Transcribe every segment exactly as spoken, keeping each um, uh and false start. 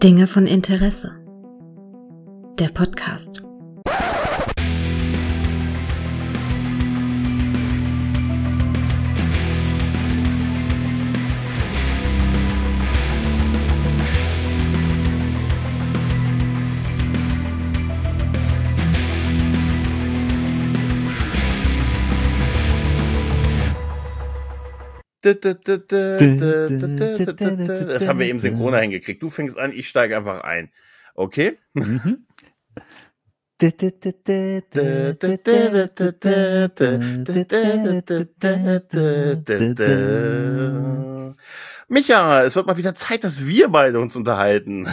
Dinge von Interesse. Der Podcast. Das haben wir eben synchroner hingekriegt. Du fängst an, ich steige einfach ein. Okay? Mhm. Micha, es wird mal wieder Zeit, dass wir beide uns unterhalten.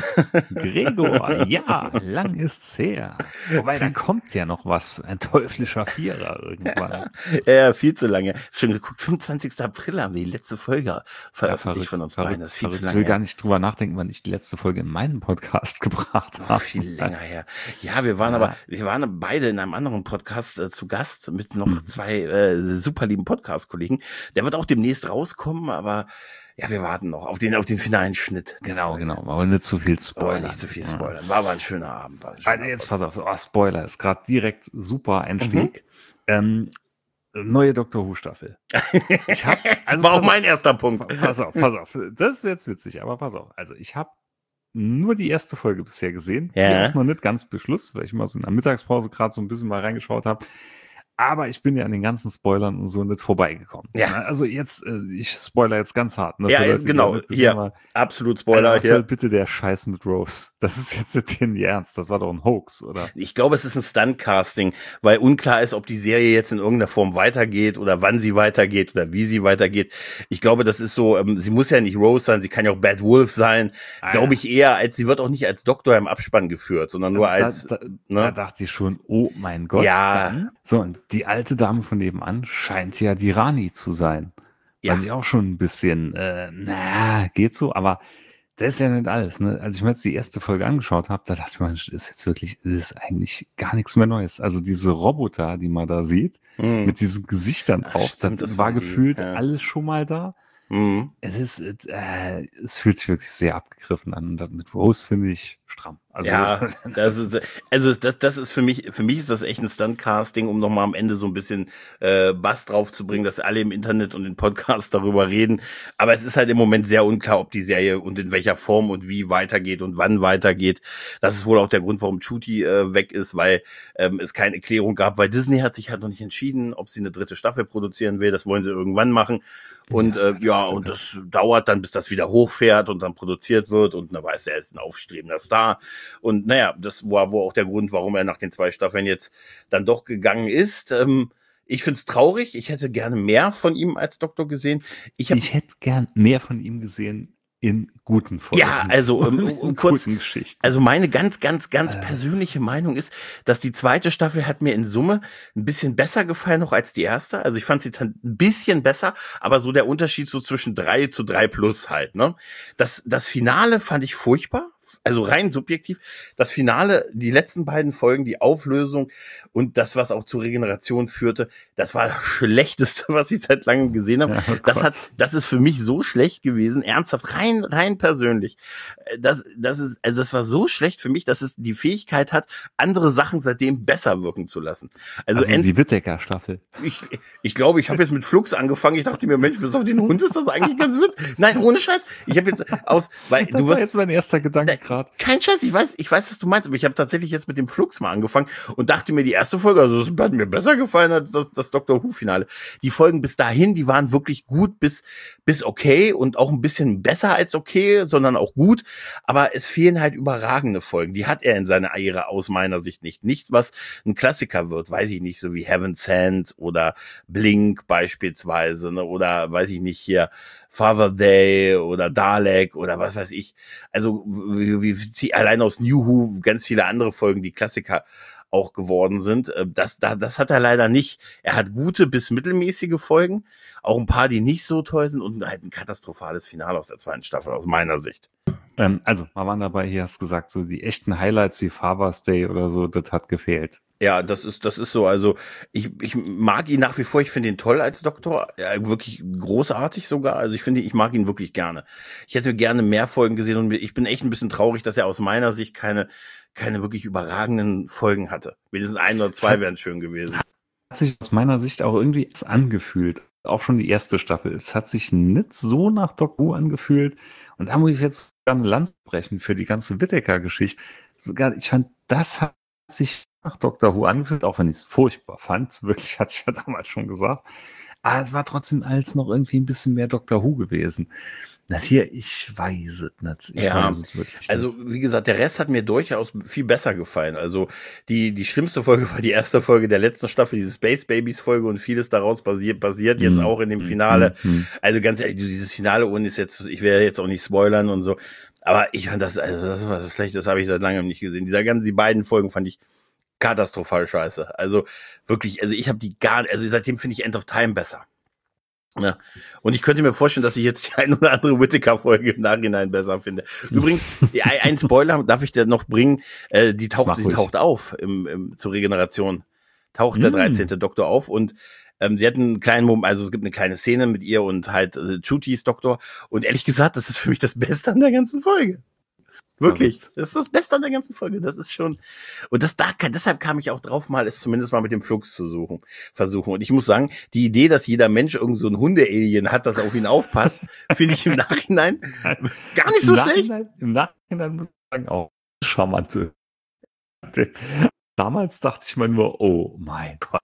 Gregor, ja, lang ist's her. Wobei, da kommt ja noch was, ein teuflischer Vierer irgendwann. Ja, viel zu lange. Schon geguckt, fünfundzwanzigster April haben wir die letzte Folge veröffentlicht ja, von uns verrückt, beiden. Das ist viel verrückt. zu lange. Ich will gar nicht drüber nachdenken, wann ich die letzte Folge in meinem Podcast gebracht habe. Oh, viel länger her. Ja, wir waren Ja. aber, wir waren beide in einem anderen Podcast äh, zu Gast mit noch Mhm. zwei äh, super lieben Podcast-Kollegen. Der wird auch demnächst rauskommen, aber ja, wir warten noch auf den, auf den finalen Schnitt. Genau, genau. Aber nicht zu viel Spoiler. Spoiler. Nicht zu viel spoilern. War aber ein schöner Abend. War ein schöner Also jetzt Abend. pass auf, oh, Spoiler ist gerade direkt super Einstieg. Ähm, neue Doctor Who Staffel. Ich hab, also War auch pass mein erster Punkt. auf, pass auf, pass auf. Das ist jetzt witzig, aber pass auf. Also ich habe nur die erste Folge bisher gesehen. Ja. Die auch noch nicht ganz Beschluss, weil ich mal so in der Mittagspause gerade so ein bisschen mal reingeschaut habe. Aber ich bin ja an den ganzen Spoilern und so nicht vorbeigekommen. Ja. Also jetzt, äh, ich spoiler jetzt ganz hart. Ne, Ja, für ist Leute, die genau. noch nicht gesehen Hier. haben. Absolut Spoiler Alter, was soll hier. bitte der Scheiß mit Rose? Das ist jetzt nicht den Ernst. Das war doch ein Hoax, oder? Ich glaube, es ist ein Stunt-Casting, weil unklar ist, ob die Serie jetzt in irgendeiner Form weitergeht oder wann sie weitergeht oder wie sie weitergeht. Ich glaube, das ist so, ähm, sie muss ja nicht Rose sein, sie kann ja auch Bad Wolf sein. Ah, Glaube ja. ich eher, als sie wird auch nicht als Doktor im Abspann geführt, sondern nur Also als, da, da, ne? da dachte ich schon, oh mein Gott. Ja. Dann, so, und die alte Dame von nebenan scheint ja die Rani zu sein. Ja. Weil sie auch schon ein bisschen, äh, na, geht so, aber das ist ja nicht alles. Ne? Als ich mir jetzt die erste Folge angeschaut habe, da dachte ich mir, das ist jetzt wirklich, das ist eigentlich gar nichts mehr Neues. Also diese Roboter, die man da sieht, Hm. mit diesen Gesichtern drauf, stimmt, das, das war waren die, gefühlt ja. alles schon mal da. Mhm. Es ist, äh, es fühlt sich wirklich sehr abgegriffen an. Und das mit Rose finde ich stramm. Also, Ja, das ist, also das, das ist für mich, für mich ist das echt ein Stunt-Casting, um nochmal am Ende so ein bisschen äh, Bass drauf zu bringen, dass alle im Internet und in Podcasts darüber reden. Aber es ist halt im Moment sehr unklar, ob die Serie und in welcher Form und wie weitergeht und wann weitergeht. Das ist wohl auch der Grund, warum Ncuti äh, weg ist, weil ähm, es keine Erklärung gab, weil Disney hat sich halt noch nicht entschieden, ob sie eine dritte Staffel produzieren will. Das wollen sie irgendwann machen. Und Ja, äh, ja, Gott, oh und Gott. das dauert dann, bis das wieder hochfährt und dann produziert wird. Und da weiß er, er ist ein aufstrebender Star. Und naja, das war wohl auch der Grund, warum er nach den zwei Staffeln jetzt dann doch gegangen ist. Ähm, ich find's traurig. Ich hätte gerne mehr von ihm als Doktor gesehen. Ich hab, Ich hätte gern mehr von ihm gesehen in guten Folgen. Ja, also, um- um- um in kurz- guten Geschichten. also meine ganz, ganz, ganz Äh. persönliche Meinung ist, dass die zweite Staffel hat mir in Summe ein bisschen besser gefallen noch als die erste. Also ich fand sie dann ein bisschen besser, aber so der Unterschied so zwischen drei zu drei plus halt, ne? Das, das Finale fand ich furchtbar. Also rein subjektiv. Das Finale, die letzten beiden Folgen, die Auflösung und das, was auch zur Regeneration führte, das war das Schlechteste, was ich seit langem gesehen habe. Ja, oh Das Gott. hat, das ist für mich so schlecht gewesen, ernsthaft, rein, rein persönlich. Äh, Das, das ist, also das war so schlecht für mich, dass es die Fähigkeit hat, andere Sachen seitdem besser wirken zu lassen. Also, Also, end, die Whittaker-Staffel. ich, ich glaube, ich habe jetzt mit Flux angefangen. Ich dachte mir, Mensch, bis auf den Hund ist das eigentlich ganz witzig. Nein, ohne Scheiß. Ich habe jetzt aus, weil Das du war wirst, jetzt mein erster Gedanke Nein, gerade. kein Scheiß, ich weiß, ich weiß, was du meinst, aber ich habe tatsächlich jetzt mit dem Flux mal angefangen und dachte mir, die erste Folge, also es hat mir besser gefallen als das, das Doctor Who-Finale. Die Folgen bis dahin, die waren wirklich gut bis, bis okay und auch ein bisschen besser als okay, sondern auch gut, aber es fehlen halt überragende Folgen. Die hat er in seiner Ära aus meiner Sicht nicht. Nicht, was ein Klassiker wird, weiß ich nicht, so wie Heaven Sent oder Blink beispielsweise, ne, oder weiß ich nicht, hier Father Day oder Dalek oder was weiß ich. Also wie, wie, wie allein aus New Who ganz viele andere Folgen, die Klassiker auch geworden sind. Äh, Das, das, das hat er leider nicht. Er hat gute bis mittelmäßige Folgen, auch ein paar, die nicht so toll sind und halt ein katastrophales Finale aus der zweiten Staffel, aus meiner Sicht. Ähm, also, wir waren dabei, hier hast du gesagt, so die echten Highlights wie Father's Day oder so, das hat gefehlt. Ja, das ist, das ist so. Also ich, ich mag ihn nach wie vor. Ich finde ihn toll als Doktor, ja, wirklich großartig sogar. Also ich finde, ich mag ihn wirklich gerne. Ich hätte gerne mehr Folgen gesehen und ich bin echt ein bisschen traurig, dass er aus meiner Sicht keine, keine wirklich überragenden Folgen hatte. Wenigstens ein oder zwei wären schön gewesen. Hat sich aus meiner Sicht auch irgendwie angefühlt. Auch schon die erste Staffel. Es hat sich nicht so nach Doctor Who angefühlt. Und da muss ich jetzt sogar eine Lanze brechen für die ganze Whittaker-Geschichte. Sogar, ich fand, das hat sich nach Doctor Who angefühlt, auch wenn ich es furchtbar fand. Wirklich, hatte ich ja damals schon gesagt. Aber es war trotzdem alles noch irgendwie ein bisschen mehr Doctor Who gewesen. Na hier, ich weiß es nicht. Ich ja, weiß es wirklich also nicht. wie gesagt, der Rest hat mir durchaus viel besser gefallen. Also die die schlimmste Folge war die erste Folge der letzten Staffel, diese Space Babies Folge und vieles daraus basiert basiert jetzt Mm, auch in dem mm, Finale. mm, mm. Also ganz ehrlich, dieses Finale ohne ist jetzt, ich werde jetzt auch nicht spoilern und so, aber ich fand das, also das war schlecht, das habe ich seit langem nicht gesehen. Dieser ganze, die beiden Folgen fand ich katastrophal scheiße. Also wirklich, also ich habe die gar, also seitdem finde ich End of Time besser. Ja. Und ich könnte mir vorstellen, dass ich jetzt die ein oder andere Whittaker-Folge im Nachhinein besser finde. Übrigens, die, ein Spoiler darf ich dir noch bringen, äh, die taucht, Mach die ruhig. taucht auf im, im, zur Regeneration. Taucht der Mm. dreizehnte Doktor auf und ähm, sie hat einen kleinen Moment, also es gibt eine kleine Szene mit ihr und halt äh, Chutis Doktor und ehrlich gesagt, das ist für mich das Beste an der ganzen Folge. Wirklich. Das ist das Beste an der ganzen Folge. Das ist schon, und das da, deshalb kam ich auch drauf, mal es zumindest mal mit dem Flux zu suchen, versuchen. Und ich muss sagen, die Idee, dass jeder Mensch irgend so ein Hunde-Alien hat, das auf ihn aufpasst, finde ich im Nachhinein gar nicht so Im schlecht. Nachhinein, Im Nachhinein muss ich sagen, auch charmante. Damals dachte ich mir nur, oh mein Gott.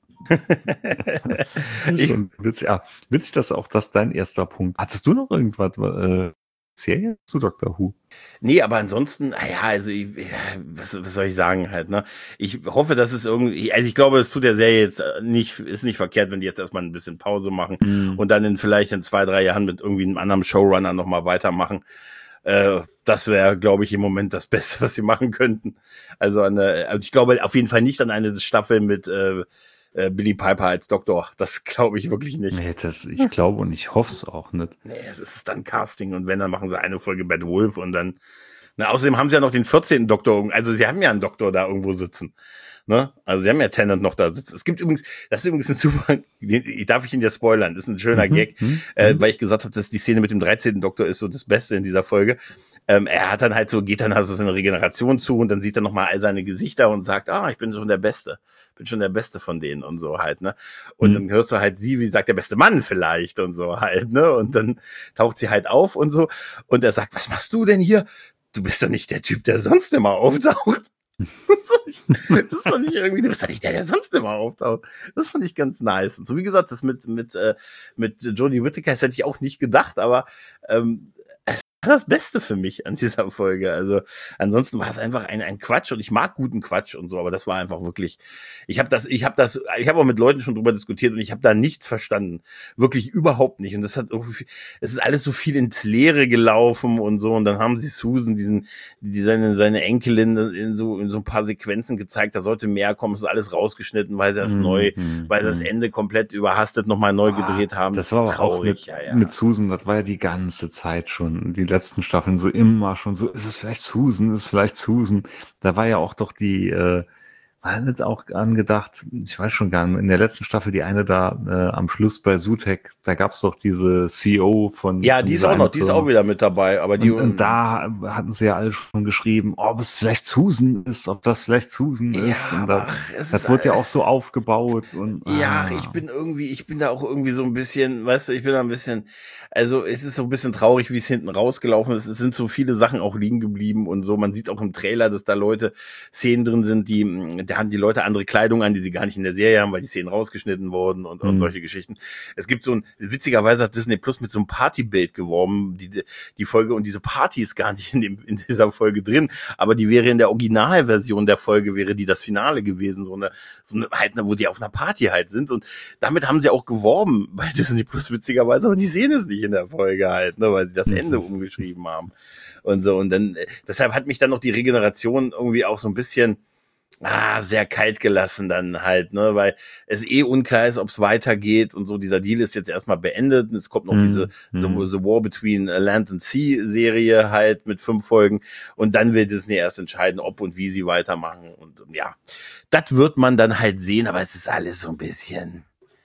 ich, Schon witzig, ja, witzig, dass auch das dein erster Punkt. Hattest du noch irgendwas äh, Serie zu Doctor Who? Nee, aber ansonsten, naja, also ich, was, was soll ich sagen halt, ne? Ich hoffe, dass es irgendwie, also ich glaube, es tut der Serie jetzt nicht, ist nicht verkehrt, wenn die jetzt erstmal ein bisschen Pause machen Mm. und dann in vielleicht in zwei, drei Jahren mit irgendwie einem anderen Showrunner nochmal weitermachen. Äh, das wäre, glaube ich, im Moment das Beste, was sie machen könnten. Also, eine, also ich glaube auf jeden Fall nicht an eine Staffel mit äh, äh, Billy Piper als Doktor. Das glaube ich wirklich nicht. Nee, das, ich glaube und ich hoffe es auch nicht. Nee, es ist dann Casting und wenn, dann machen sie eine Folge Bad Wolf und dann, na, außerdem haben sie ja noch den vierzehnten Doktor, also sie haben ja einen Doktor da irgendwo sitzen. Ne? Also sie haben ja Tennant noch da sitzen. Es gibt übrigens, das ist übrigens ein super, darf ich ihn ja spoilern, das ist ein schöner Mhm, Gag, mhm, äh, mhm. weil ich gesagt habe, dass die Szene mit dem dreizehnten Doktor ist so das Beste in dieser Folge. Ähm, er hat dann halt so, geht dann halt so seine Regeneration zu und dann sieht er nochmal all seine Gesichter und sagt, ah, ich bin schon der Beste. Bin schon der Beste von denen und so halt, ne? Und Mhm. dann hörst du halt sie, wie sagt der beste Mann vielleicht und so halt, ne? Und dann taucht sie halt auf und so und er sagt, was machst du denn hier? Du bist doch nicht der Typ, der sonst immer auftaucht. Das fand ich irgendwie, du bist doch nicht der, der sonst immer auftaucht. Das fand ich ganz nice. Und so wie gesagt, das mit mit äh, mit Jodie Whittaker, das hätte ich auch nicht gedacht, aber ähm, es war das Beste für mich an dieser Folge. Also ansonsten war es einfach ein ein Quatsch und ich mag guten Quatsch und so, aber das war einfach wirklich. Ich habe das, ich habe das, ich habe auch mit Leuten schon drüber diskutiert und ich habe da nichts verstanden, wirklich überhaupt nicht. Und das hat irgendwie, es ist alles so viel ins Leere gelaufen und so. Und dann haben sie Susan, diesen, die seine seine Enkelin in so in so ein paar Sequenzen gezeigt. Da sollte mehr kommen. Es ist alles rausgeschnitten, weil sie das Mhm, neu, mhm, weil sie das mhm. Ende komplett überhastet nochmal neu Ah, gedreht haben. Das war ist aber auch mit, ja, ja. mit Susan, das war ja die ganze Zeit schon, die letzten Staffeln so immer schon so, ist es vielleicht Susan, ist es vielleicht Susan. Da war ja auch doch die, äh, war nicht auch angedacht, ich weiß schon gar nicht, in der letzten Staffel die eine da äh, am Schluss bei Sutek, da gab es doch diese C E O von Ja, von die ist dieser auch noch, einen die ist Firma. auch wieder mit dabei, aber die Und, und da hatten sie ja alle schon geschrieben, ob es vielleicht Susan ist, ob das vielleicht Susan ja, ist. Und aber da, ach, es das ist, wurde ja auch so aufgebaut. Und, ja, ah. ich bin irgendwie, ich bin da auch irgendwie so ein bisschen, weißt du, ich bin da ein bisschen, also es ist so ein bisschen traurig, wie es hinten rausgelaufen ist. Es sind so viele Sachen auch liegen geblieben und so. Man sieht auch im Trailer, dass da Leute, Szenen drin sind, die, da haben die Leute andere Kleidung an, die sie gar nicht in der Serie haben, weil die Szenen rausgeschnitten wurden und, und Mhm. solche Geschichten. Es gibt so ein, witzigerweise hat Disney Plus mit so einem Partybild geworben, die, die Folge, und diese Party ist gar nicht in dem, in dieser Folge drin, aber die wäre in der Originalversion der Folge, wäre die das Finale gewesen, so eine, so eine, halt, wo die auf einer Party halt sind, und damit haben sie auch geworben bei Disney Plus, witzigerweise, aber die sehen es nicht in der Folge halt, ne, weil sie das Ende umgeschrieben haben und so, und dann, deshalb hat mich dann noch die Regeneration irgendwie auch so ein bisschen, ah, sehr kalt gelassen dann halt, ne, weil es eh unklar ist, ob es weitergeht und so. Dieser Deal ist jetzt erstmal beendet. Und es kommt noch mm, diese mm. The, The War Between Land and Sea Serie halt mit fünf Folgen und dann will Disney erst entscheiden, ob und wie sie weitermachen und ja, das wird man dann halt sehen, aber es ist alles so ein bisschen...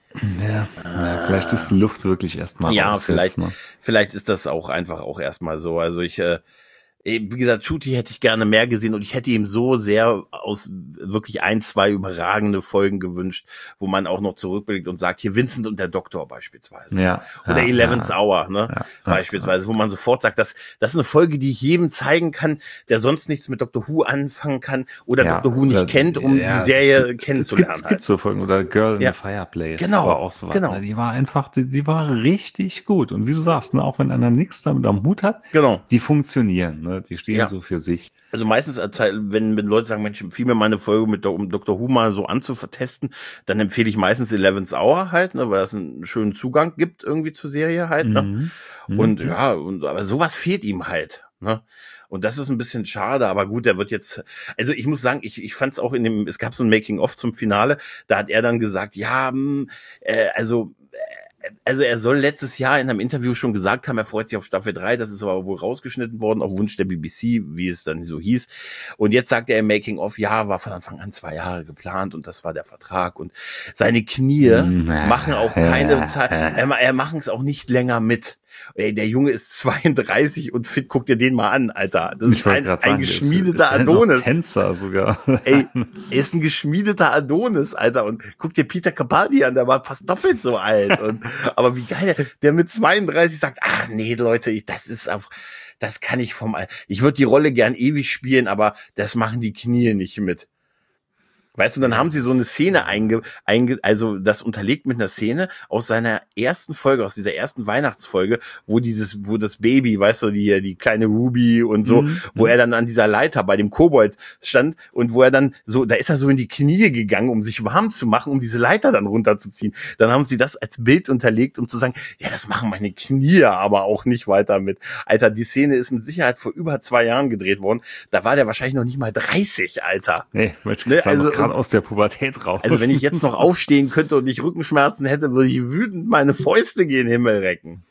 Ja, ah, ja, vielleicht ist die Luft wirklich erstmal ja, raus vielleicht, jetzt, ne? vielleicht ist das auch einfach auch erstmal so. Also ich, äh, wie gesagt, Ncuti hätte ich gerne mehr gesehen und ich hätte ihm so sehr aus wirklich ein, zwei überragende Folgen gewünscht, wo man auch noch zurückblickt und sagt, hier Vincent und der Doktor beispielsweise. Ja. Oder ja, Eleventh ja, Hour, ne? Ja, beispielsweise, wo man sofort sagt, das, das ist eine Folge, die ich jedem zeigen kann, der sonst nichts mit Doctor Who anfangen kann oder ja, Doctor Who nicht oder, kennt, um ja, die Serie gibt, kennenzulernen. Es gibt, halt. gibt so Folgen, oder Girl in ja. the Fireplace. Genau. War auch so was. Genau. Die war einfach, die, die war richtig gut. Und wie du sagst, ne, auch wenn einer nichts damit am Hut hat, genau. die funktionieren, ne? Die stehen ja. so für sich. Also meistens, wenn, wenn Leute sagen, Mensch, empfehle mir mal eine Folge mit um Doctor Who mal so anzutesten, dann empfehle ich meistens Eleventh Hour halt, ne, weil das einen schönen Zugang gibt irgendwie zur Serie halt, ne. Mhm. Und mhm. ja, und aber sowas fehlt ihm halt, ne. Und das ist ein bisschen schade, aber gut, der wird jetzt, also ich muss sagen, ich, ich fand es auch in dem, es gab so ein Making-of zum Finale, da hat er dann gesagt, ja, äh, also, Also er soll letztes Jahr in einem Interview schon gesagt haben, er freut sich auf Staffel drei, das ist aber wohl rausgeschnitten worden, auf Wunsch der B B C, wie es dann so hieß. Und jetzt sagt er im Making-of, ja, war von Anfang an zwei Jahre geplant und das war der Vertrag. Und seine Knie machen auch keine Zeit, er, er machen es auch nicht länger mit. Ey, der Junge ist zweiunddreißig und fit, guck dir den mal an, Alter. Das ich ist ein, sagen, ein geschmiedeter ist, ist Adonis. Tänzer sogar. Ey, er ist ein geschmiedeter Adonis, Alter. Und guck dir Peter Capaldi an, der war fast doppelt so alt. Und, aber wie geil, der, der mit zweiunddreißig sagt, ach nee, Leute, ich, das ist auf, das kann ich vom, ich würde die Rolle gern ewig spielen, aber das machen die Knie nicht mit. Weißt du, dann haben sie so eine Szene einge, einge, also das unterlegt mit einer Szene aus seiner ersten Folge, aus dieser ersten Weihnachtsfolge, wo dieses, wo das Baby, weißt du, die, die kleine Ruby und so, mhm. wo er dann an dieser Leiter bei dem Kobold stand und wo er dann so, da ist er so in die Knie gegangen, um sich warm zu machen, um diese Leiter dann runterzuziehen. Dann haben sie das als Bild unterlegt, um zu sagen, ja, das machen meine Knie aber auch nicht weiter mit. Alter, die Szene ist mit Sicherheit vor über zwei Jahren gedreht worden. Da war der wahrscheinlich noch nicht mal dreißig, Alter. Nee, ne? Also aus der Pubertät raus. Also wenn ich jetzt noch aufstehen könnte und nicht Rückenschmerzen hätte, würde ich wütend meine Fäuste gen Himmel recken.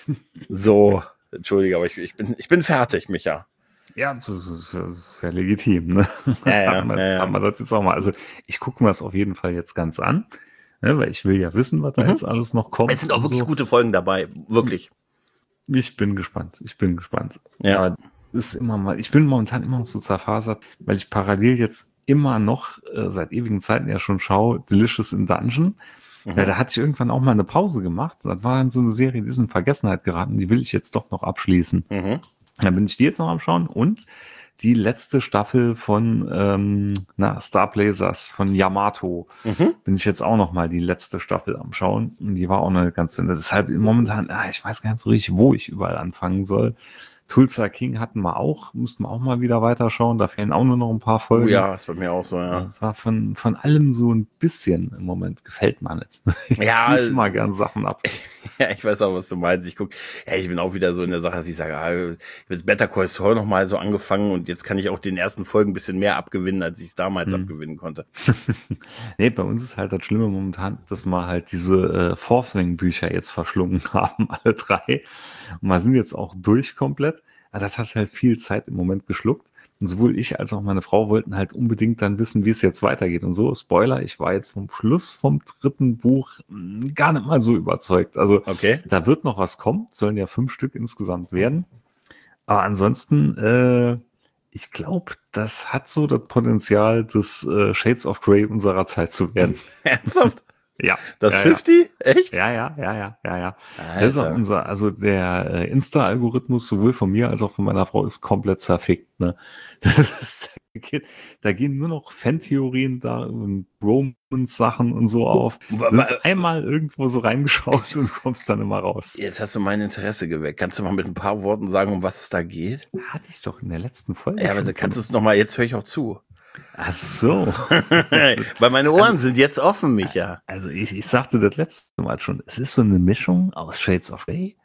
So, entschuldige, aber ich, ich bin ich bin fertig, Micha. Ja, das ist, das ist ja legitim. Ne? Ja, ja, haben, wir jetzt, ja, ja. haben wir das jetzt auch mal. Also ich gucke mir das auf jeden Fall jetzt ganz an, ne, weil ich will ja wissen, was da mhm. jetzt alles noch kommt. Es sind auch wirklich so. gute Folgen dabei, wirklich. Ich bin gespannt, ich bin gespannt. Ja. Aber ist immer mal, ich bin momentan immer noch so zerfasert, weil ich parallel jetzt immer noch äh, seit ewigen Zeiten ja schon schaue, Delicious in Dungeon. Mhm. Ja, da hatte ich irgendwann auch mal eine Pause gemacht. Das war dann so eine Serie, die ist in Vergessenheit geraten. Die will ich jetzt doch noch abschließen. Mhm. Dann bin ich die jetzt noch am Schauen und die letzte Staffel von ähm, na, Star Blazers von Yamato. Mhm. Bin ich jetzt auch noch mal die letzte Staffel am Schauen. Und die war auch eine ganz, deshalb momentan, ah, ich weiß gar nicht so richtig, wo ich überall anfangen soll. Tulsa King hatten wir auch, mussten wir auch mal wieder weiterschauen. Da fehlen auch nur noch ein paar Folgen. Oh ja, ist bei mir auch so, ja. Das war von, von allem so ein bisschen im Moment. Gefällt mir nicht. Ich ja, schließe mal gern Sachen ab. Ja, ich weiß auch, was du meinst. Ich guck, ja, ich bin auch wieder so in der Sache, dass ich sage, ah, ich habe jetzt Better Call Saul noch mal so angefangen und jetzt kann ich auch den ersten Folgen ein bisschen mehr abgewinnen, als ich es damals hm. abgewinnen konnte. Nee, bei uns ist halt das Schlimme momentan, dass wir halt diese äh, Forcing-Bücher jetzt verschlungen haben, alle drei. Und wir sind jetzt auch durch komplett. Aber das hat halt viel Zeit im Moment geschluckt. Und sowohl ich als auch meine Frau wollten halt unbedingt dann wissen, wie es jetzt weitergeht. Und so, Spoiler, ich war jetzt vom Schluss vom dritten Buch gar nicht mal so überzeugt. Also okay. Da wird noch was kommen. Es sollen ja fünf Stück insgesamt werden. Aber ansonsten, äh, ich glaube, das hat so das Potenzial, des äh, Shades of Grey unserer Zeit zu werden. Ernsthaft? Ja. Das ja, fünfzig? Ja. Echt? Ja, ja, ja, ja, ja, ja. Alter. Das ist auch unser, also der äh, Insta-Algorithmus sowohl von mir als auch von meiner Frau ist komplett zerfickt, ne? Das ist, da, geht, da gehen nur noch Fan-Theorien da und Romance-Sachen und so auf. Du hast einmal irgendwo so reingeschaut und kommst dann immer raus. Jetzt hast du mein Interesse geweckt. Kannst du mal mit ein paar Worten sagen, um was es da geht? Hatte ich doch in der letzten Folge. Ja, aber da kannst du es nochmal, jetzt höre ich auch zu. Ach so. Weil meine Ohren also, sind jetzt offen, Micha. Also ich, ich sagte das letzte Mal schon, es ist so eine Mischung aus Shades of Grey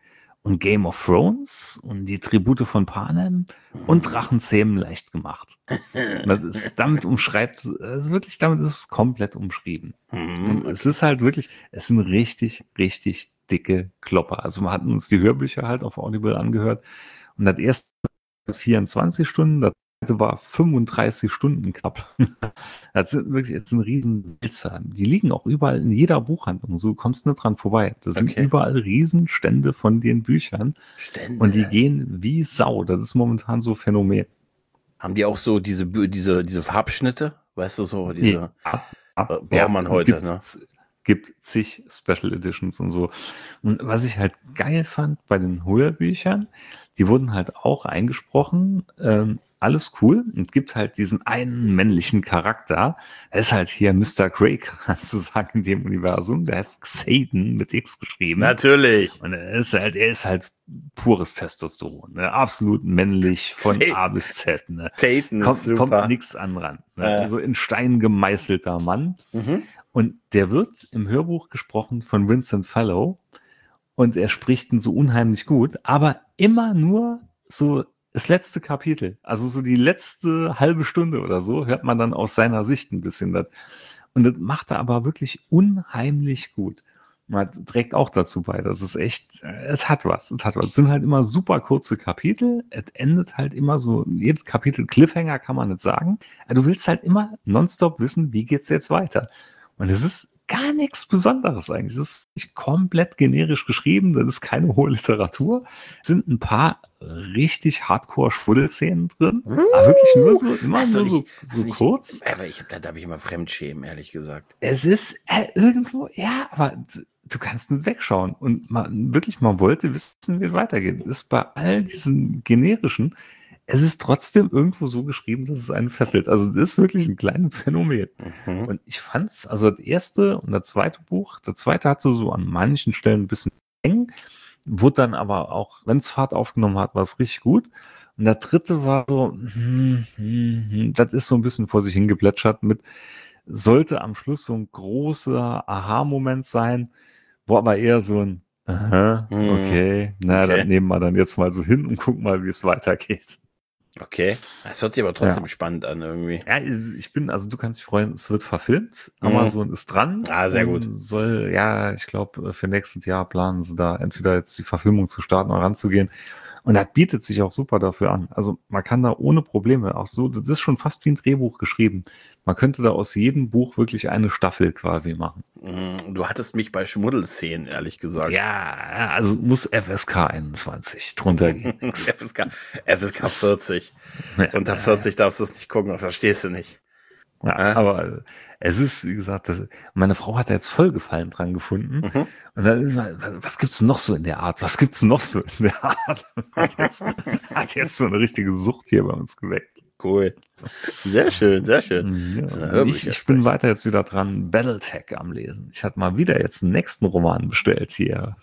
und Game of Thrones und die Tribute von Panem und Drachenzähmen leicht gemacht. Und das ist, damit umschreibt, also wirklich, damit ist es komplett umschrieben. Mhm, Und es ist halt wirklich, es sind richtig, richtig dicke Klopper. Also wir hatten uns die Hörbücher halt auf Audible angehört und das erste vierundzwanzig Stunden, das zweite war fünfunddreißig Stunden knapp. Das sind wirklich, das sind riesen Wälzer. Die liegen auch überall in jeder Buchhandlung. So kommst du nicht dran vorbei. Das sind Okay. überall Riesenstände von den Büchern. Stände. Und die gehen wie Sau. Das ist momentan so ein Phänomen. Haben die auch so diese, Bü- diese, diese Farbschnitte? Weißt du, so diese Ja, braucht man heute, gibt, ne? gibt zig Special Editions und so. Und was ich halt geil fand bei den Hörbüchern, die wurden halt auch eingesprochen, ähm, alles cool, und gibt halt diesen einen männlichen Charakter, er ist halt hier Mister Craig, kannst du sagen, in dem Universum, der heißt Xaden mit X geschrieben. Natürlich. Und er ist halt, er ist halt pures Testosteron, ne? Absolut männlich von Xaden. A bis Z, ne? Taten ist Kommt, super. kommt nichts an ran. Ne? Äh. Also in Stein gemeißelter Mann. Mhm. Und der wird im Hörbuch gesprochen von Vincent Fallow und er spricht ihn so unheimlich gut, aber immer nur so das letzte Kapitel, also so die letzte halbe Stunde oder so, hört man dann aus seiner Sicht ein bisschen das. Und das macht er aber wirklich unheimlich gut. Man trägt auch dazu bei, das ist echt, es hat was, es hat was. Es sind halt immer super kurze Kapitel, es endet halt immer so, jedes Kapitel Cliffhanger kann man nicht sagen, aber du willst halt immer nonstop wissen, wie geht's jetzt weiter. Und es ist gar nichts Besonderes eigentlich. Das ist nicht komplett generisch geschrieben, das ist keine hohe Literatur. Es sind ein paar richtig Hardcore-Schwuddelszenen drin, aber wirklich nur so, immer Hast du nur so, nicht- hast so du nicht- kurz. Aber ich hab, da, da habe ich immer Fremdschämen, ehrlich gesagt. Es ist äh, irgendwo, ja, aber d- du kannst nicht wegschauen. Und man, wirklich, man wollte wissen, wie es weitergeht. Das ist bei all diesen generischen, es ist trotzdem irgendwo so geschrieben, dass es einen fesselt. Also das ist wirklich ein kleines Phänomen. Mhm. Und ich fand's, also das erste und das zweite Buch, der zweite hatte so an manchen Stellen ein bisschen eng, wurde dann aber auch, wenn es Fahrt aufgenommen hat, war es richtig gut. Und der dritte war so, hm, hm, hm, das ist so ein bisschen vor sich hingeplätschert mit, sollte am Schluss so ein großer Aha-Moment sein, wo aber eher so ein, aha, Hm, okay, na, okay. dann nehmen wir dann jetzt mal so hin und gucken mal, wie es weitergeht. Okay. Das hört sich aber trotzdem Ja. spannend an irgendwie. Ja, ich bin, also du kannst dich freuen, es wird verfilmt. Mhm. Amazon ist dran. Ah, sehr und gut. Soll, ja, ich glaube, für nächstes Jahr planen sie da entweder jetzt die Verfilmung zu starten oder ranzugehen. Und das bietet sich auch super dafür an. Also man kann da ohne Probleme, auch so, das ist schon fast wie ein Drehbuch geschrieben. Man könnte da aus jedem Buch wirklich eine Staffel quasi machen. Mhm. Du hattest mich bei Schmuddelszenen, ehrlich gesagt. Ja, also muss F S K einundzwanzig drunter gehen. F S K, F S K vierzig. Ja, Unter vierzig darfst du es nicht gucken, verstehst du nicht. Ja, Ja. aber es ist, wie gesagt, das, meine Frau hat da jetzt voll Gefallen dran gefunden. Mhm. Und dann ist mal, was- was gibt's noch so in der Art? Was gibt's noch so in der Art? Hat jetzt, hat jetzt so eine richtige Sucht hier bei uns geweckt. Cool. Sehr schön, sehr schön. Ja, Das ist eine und Hörbücher ich, ich bin weiter jetzt wieder dran, Battletech am Lesen. Ich hatte mal wieder jetzt einen nächsten Roman bestellt hier.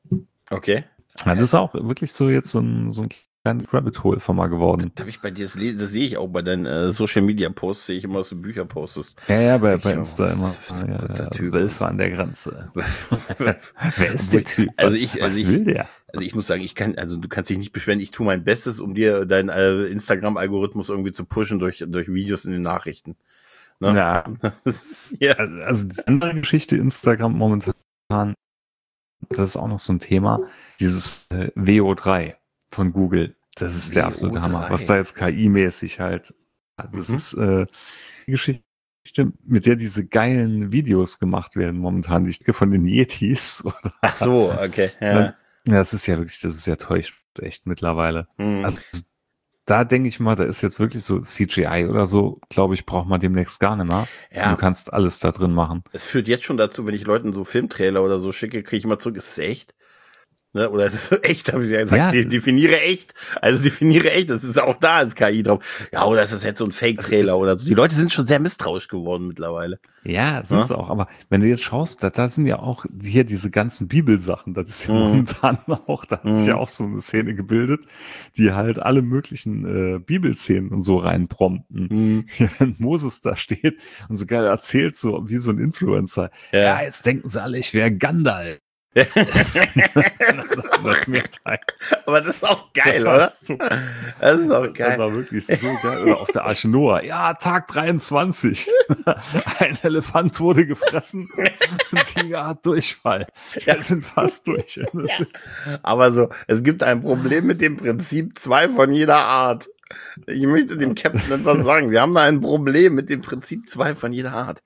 Okay. Ja, das ist auch wirklich so jetzt so ein, so ein kleines Rabbit Hole von mal geworden. Das habe ich bei dir, das, le- das sehe ich auch bei deinen äh, Social Media Posts, sehe ich immer, dass du Bücher postest. Ja, ja, bei, Ich bei auch, Insta was immer. ist das für ein Ja, verrückter ja, Typ? Wölfe an der Grenze. Wer ist der Typ? Also ich- Was also ich- will der? Also ich muss sagen, ich kann, also du kannst dich nicht beschweren, ich tue mein Bestes, um dir deinen äh, Instagram-Algorithmus irgendwie zu pushen durch, durch Videos in den Nachrichten. Ne? Ja, Das, ja. also die andere Geschichte Instagram momentan, das ist auch noch so ein Thema, dieses äh, W O drei von Google. Das ist der absolute W O drei. Hammer. Was da jetzt K I-mäßig halt, das Mhm. ist äh, die Geschichte, mit der diese geilen Videos gemacht werden momentan, die von den Yetis. Oder, Ach so, okay. Ja. ja, das ist ja wirklich, das ist ja täuscht echt mittlerweile. Hm. Also da denke ich mal, da ist jetzt wirklich so C G I oder so, glaube ich, braucht man demnächst gar nicht mehr. Ja. Du kannst alles da drin machen. Es führt jetzt schon dazu, wenn ich Leuten so Filmtrailer oder so schicke, kriege ich immer zurück, ist es echt? Ne? Oder ist es echt? Habe ich ja gesagt, Ja. de- definiere echt. Also definiere echt, das ist auch da als K I drauf. Ja, oder ist das jetzt so ein Fake-Trailer oder so? Die Leute sind schon sehr misstrauisch geworden mittlerweile. Ja, sind Ja. sie auch. Aber wenn du jetzt schaust, da, da sind ja auch hier diese ganzen Bibelsachen. Das ist ja Mhm. momentan auch, da hat sich Mhm. ja auch so eine Szene gebildet, die halt alle möglichen äh, Bibelszenen und so reinprompten. Hm. Wenn Moses da steht und so geil erzählt, so wie so ein Influencer. Ja, Ja. jetzt denken sie alle, ich wäre Gandalf. das ist das Mehrteil. Aber das ist auch geil, das oder? So, das ist auch geil. Das war wirklich so geil. Oder auf der Arche Noah. Ja, Tag dreiundzwanzig. Ein Elefant wurde gefressen. Ein Tiger hat Durchfall. Wir sind fast durch. Ja. Aber so, es gibt ein Problem mit dem Prinzip zwei von jeder Art. Ich möchte dem Captain etwas sagen. Wir haben da ein Problem mit dem Prinzip zwei von jeder Art.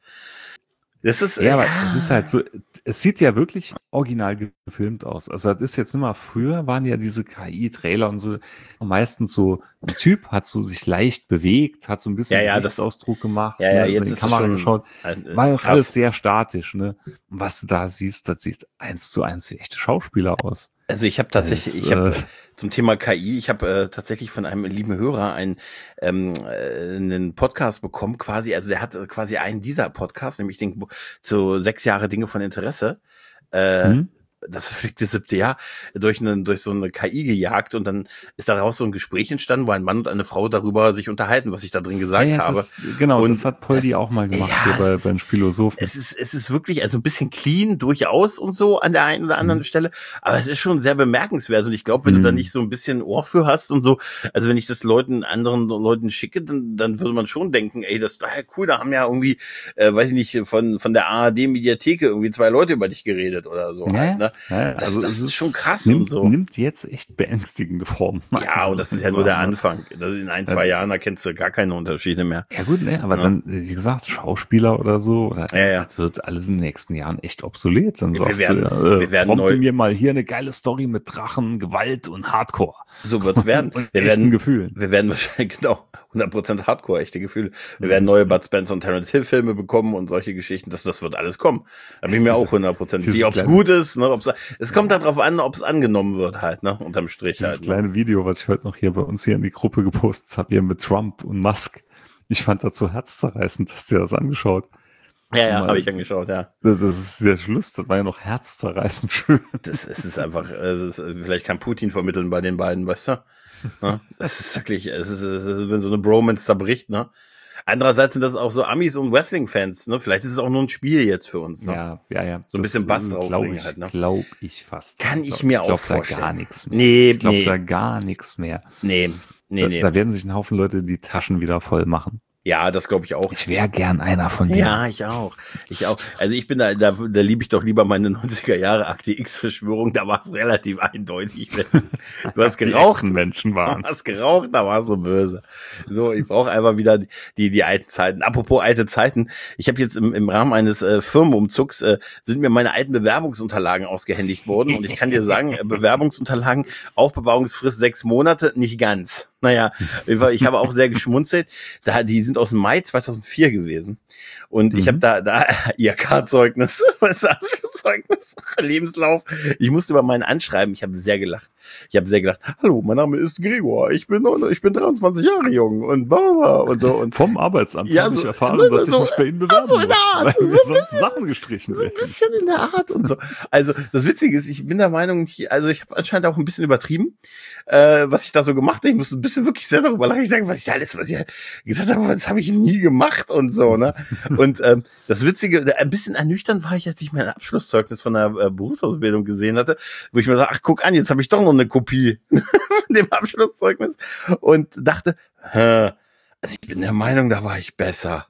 Das ist, ja, aber es ist halt so, es sieht ja wirklich original gefilmt aus. Also das ist jetzt immer, früher waren ja diese K I-Trailer und so, meistens so, ein Typ hat so sich leicht bewegt, hat so ein bisschen ja, ja, Gesichtsausdruck das, gemacht, ja, ja, ne, jetzt also in die ist Kamera schon, geschaut, äh, war ja auch krass. alles sehr statisch, ne? Und was du da siehst, das sieht eins zu eins wie echte Schauspieler aus. Also ich habe tatsächlich, Das, ich habe äh, zum Thema K I, ich habe äh, tatsächlich von einem lieben Hörer einen, ähm, äh, einen Podcast bekommen, quasi, also der hat äh, quasi einen dieser Podcasts, nämlich den zu sechs Jahre Dinge von Interesse, äh, hm? das verflickte siebte Jahr, durch, eine, durch so eine K I gejagt und dann ist daraus so ein Gespräch entstanden, wo ein Mann und eine Frau darüber sich unterhalten, was ich da drin gesagt ja, ja, habe. das, genau, und das hat Poldi das, auch mal gemacht ja, hier bei, es bei den Philosophen. Es ist, es ist wirklich, also ein bisschen clean durchaus und so an der einen oder anderen Mhm. Stelle, aber es ist schon sehr bemerkenswert und ich glaube, wenn Mhm. du da nicht so ein bisschen Ohr für hast und so, also wenn ich das Leuten, anderen Leuten schicke, dann, dann würde man schon denken, ey, das ist daher cool, da haben ja irgendwie, äh, weiß ich nicht, von, von der A R D-Mediatheke irgendwie zwei Leute über dich geredet oder so Ja, halt, ne? ja, ja, Das, also das es ist schon krass nimmt, und so. nimmt jetzt echt beängstigende Formen. Ja, Also, und das ist muss ja ich nur der sagen, ne? Anfang. Das in ein, zwei Jahren erkennst du gar keine Unterschiede mehr. Ja gut, ne, aber Ja. dann, wie gesagt, Schauspieler oder so, oder Ja, ja. das wird alles in den nächsten Jahren echt obsolet. Dann Wir sagst werden- du, äh, wir werden prompte neu- mir mal hier eine geile Story mit Drachen, Gewalt und Hardcore. So wird's werden. Und Wir echten werden, Gefühlen. wir werden wahrscheinlich, genau, hundert Prozent Hardcore, echte Gefühle. Wir Mhm. werden neue Bud Spencer und Terence Hill Filme bekommen und solche Geschichten. Das, das wird alles kommen. Da bin ich mir Dieses- auch hundertprozentig dieses sicher. Ob's kleine- gut ist, ne, ob's, es kommt darauf an, ob's angenommen wird halt, ne, unterm Strich Dieses halt. Ne? kleine Video, was ich heute noch hier bei uns hier in die Gruppe gepostet habe, hier mit Trump und Musk. Ich fand das so herzzerreißend, dass dir das angeschaut. Ja, ja, Mal- habe ich angeschaut, ja. Das das ist der Schluss, das war ja noch herzzerreißend schön. Das, es ist einfach, äh, das ist, vielleicht kann Putin vermitteln bei den beiden, weißt du? Ne? Das ist wirklich, es ist, es ist, wenn so eine Bromance zerbricht, ne? Andererseits sind das auch so Amis und Wrestling-Fans, ne? Vielleicht ist es auch nur ein Spiel jetzt für uns, ne? Ja, ja, ja. So ein bisschen Bass drauflegen glaube ich, halt, ne? Glaub ich fast. Kann ich glaub, mir glaub auch da vorstellen. gar nichts mehr. Nee, ich glaube nee. da gar nichts mehr. Nee, nee, da, nee. da werden sich ein Haufen Leute die Taschen wieder voll machen. Ja, das glaube ich auch. Ich wäre gern einer von denen. Ja, ich auch. Ich auch. Also ich bin da, da, da liebe ich doch lieber meine neunziger Jahre Akte X-Verschwörung. Da war es relativ eindeutig. Du hast geraucht. Die Menschen Du waren hast geraucht, da war es so böse. So, ich brauche einfach wieder die die alten Zeiten. Apropos alte Zeiten. Ich habe jetzt im, im Rahmen eines äh, Firmenumzugs äh, sind mir meine alten Bewerbungsunterlagen ausgehändigt worden. Und ich kann dir sagen, äh, Bewerbungsunterlagen, Aufbewahrungsfrist sechs Monate, nicht ganz. Naja, ich habe auch sehr geschmunzelt. Da, die sind aus dem Mai zweitausendvier gewesen. Und ich Mhm. habe da, da I H K-Zeugnis, was Abschlusszeugnis, Lebenslauf. Ich musste über meinen anschreiben. Ich habe sehr gelacht. Ich habe sehr gelacht. Hallo, mein Name ist Gregor. Ich bin ich bin dreiundzwanzig Jahre jung und bla bla bla und so. Und vom Arbeitsamt Ja, habe so- ich erfahren, ne, dass so- ich mich bei Ihnen bewerben so in der Art, muss, weil so mir ein sonst Sachen gestrichen so ein sind. bisschen in der Art und so. Also das Witzige ist, ich bin der Meinung, ich, also ich habe anscheinend auch ein bisschen übertrieben, äh, was ich da so gemacht habe. Ich musste ein bisschen wirklich sehr darüber lachen. Ich sage, was ich da alles, was ich gesagt habe, das habe ich nie gemacht und so, ne? Und ähm, das Witzige, ein bisschen ernüchternd war ich, als ich mein Abschlusszeugnis von der äh, Berufsausbildung gesehen hatte, wo ich mir dachte, ach guck an, jetzt habe ich doch noch eine Kopie von dem Abschlusszeugnis und dachte, hä, also ich bin der Meinung, da war ich besser.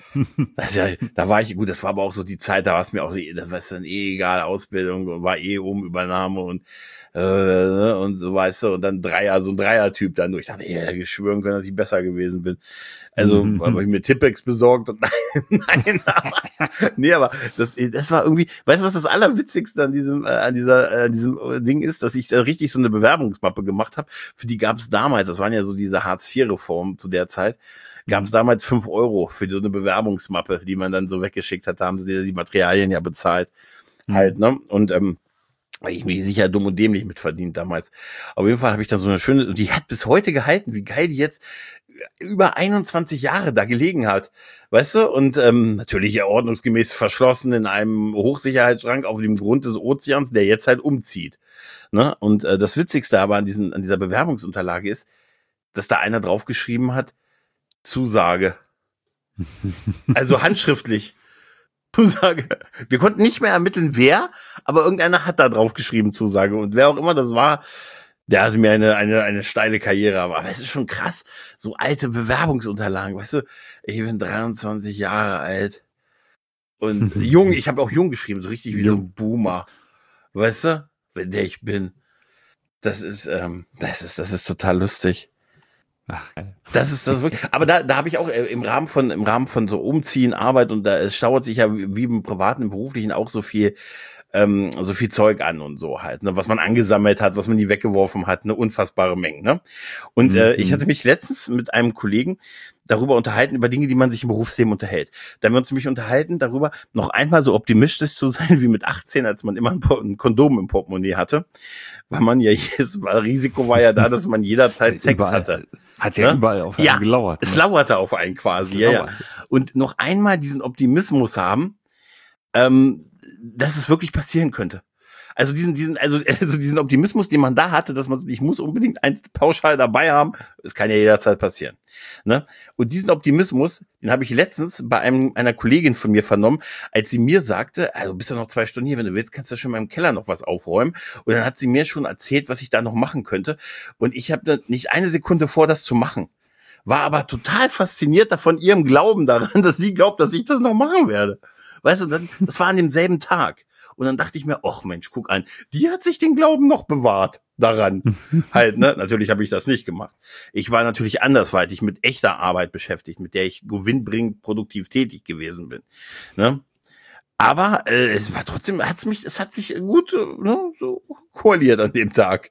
Das ist ja, da war ich, gut, das war aber auch so die Zeit, da war es mir auch, da war es dann eh egal, Ausbildung, war eh um Übernahme und, äh, und so, weißt du, und dann Dreier, so ein Dreier-Typ dann, wo ich dachte, ey, hätte schwören können, dass ich besser gewesen bin. Also, Mhm. habe ich mir Tippex besorgt und nein, nein, aber, nee, aber das, das war irgendwie, weißt du, was das Allerwitzigste an diesem, äh, an dieser, äh, an diesem Ding ist, dass ich da richtig so eine Bewerbungsmappe gemacht habe, für die gab es damals, das waren ja so diese Hartz vier Reformen zu der Zeit, gab es damals fünf Euro für so eine Bewerbungsmappe, die man dann so weggeschickt hat, da haben sie die Materialien ja bezahlt. Mhm. Halt, ne? Und ähm, ich mich sicher dumm und dämlich mitverdient damals. Auf jeden Fall habe ich dann so eine schöne, und die hat bis heute gehalten, wie geil die jetzt über einundzwanzig Jahre da gelegen hat. Weißt du? Und ähm, natürlich ja ordnungsgemäß verschlossen in einem Hochsicherheitsschrank auf dem Grund des Ozeans, der jetzt halt umzieht. Ne? Und äh, das Witzigste aber an, diesem, an dieser Bewerbungsunterlage ist, dass da einer draufgeschrieben hat, Zusage. Also handschriftlich. Zusage. Wir konnten nicht mehr ermitteln, wer, aber irgendeiner hat da drauf geschrieben, Zusage. Und wer auch immer das war, der hatte mir eine, eine, eine steile Karriere. Aber es ist schon krass, so alte Bewerbungsunterlagen. Weißt du, ich bin dreiundzwanzig Jahre alt und jung. Ich habe auch jung geschrieben, so richtig wie jung. So ein Boomer. Weißt du, wenn der ich bin. Das ist, ähm, das ist, das ist total lustig. Ach, das ist das wirklich. Aber da, da habe ich auch äh, im Rahmen von, im Rahmen von so Umziehen, Arbeit und da es staut sich ja wie im privaten, im beruflichen auch so viel, ähm, so viel Zeug an und so halt, ne, was man angesammelt hat, was man nie weggeworfen hat, eine unfassbare Menge, ne. Und mhm. äh, ich hatte mich letztens mit einem Kollegen darüber unterhalten, über Dinge, die man sich im Berufsleben unterhält. Da haben wir uns nämlich unterhalten darüber, noch einmal so optimistisch zu sein wie mit achtzehn, als man immer ein, ein Kondom im Portemonnaie hatte. Weil man ja, das Risiko war ja da, dass man jederzeit Sex überall, hatte. Hat ja ne? überall auf einen ja, gelauert. Ne? Es lauerte auf einen quasi, ja, ja. Und noch einmal diesen Optimismus haben, ähm, dass es wirklich passieren könnte. Also diesen, diesen, also, also diesen Optimismus, den man da hatte, dass man, ich muss unbedingt eins pauschal dabei haben, das kann ja jederzeit passieren. Ne? Und diesen Optimismus, den habe ich letztens bei einem, einer Kollegin von mir vernommen, als sie mir sagte, also bist du noch zwei Stunden hier, wenn du willst, kannst du schon mal im Keller noch was aufräumen. Und dann hat sie mir schon erzählt, was ich da noch machen könnte. Und ich habe nicht eine Sekunde vor, das zu machen. War aber total fasziniert davon ihrem Glauben daran, dass sie glaubt, dass ich das noch machen werde. Weißt du, dann, das war an demselben Tag. Und dann dachte ich mir, ach Mensch, guck an, die hat sich den Glauben noch bewahrt daran. halt, ne? Natürlich habe ich das nicht gemacht. Ich war natürlich andersweitig mit echter Arbeit beschäftigt, mit der ich gewinnbringend produktiv tätig gewesen bin. Ne? Aber äh, es war trotzdem, hat's mich, es hat sich gut ne, so koaliert an dem Tag.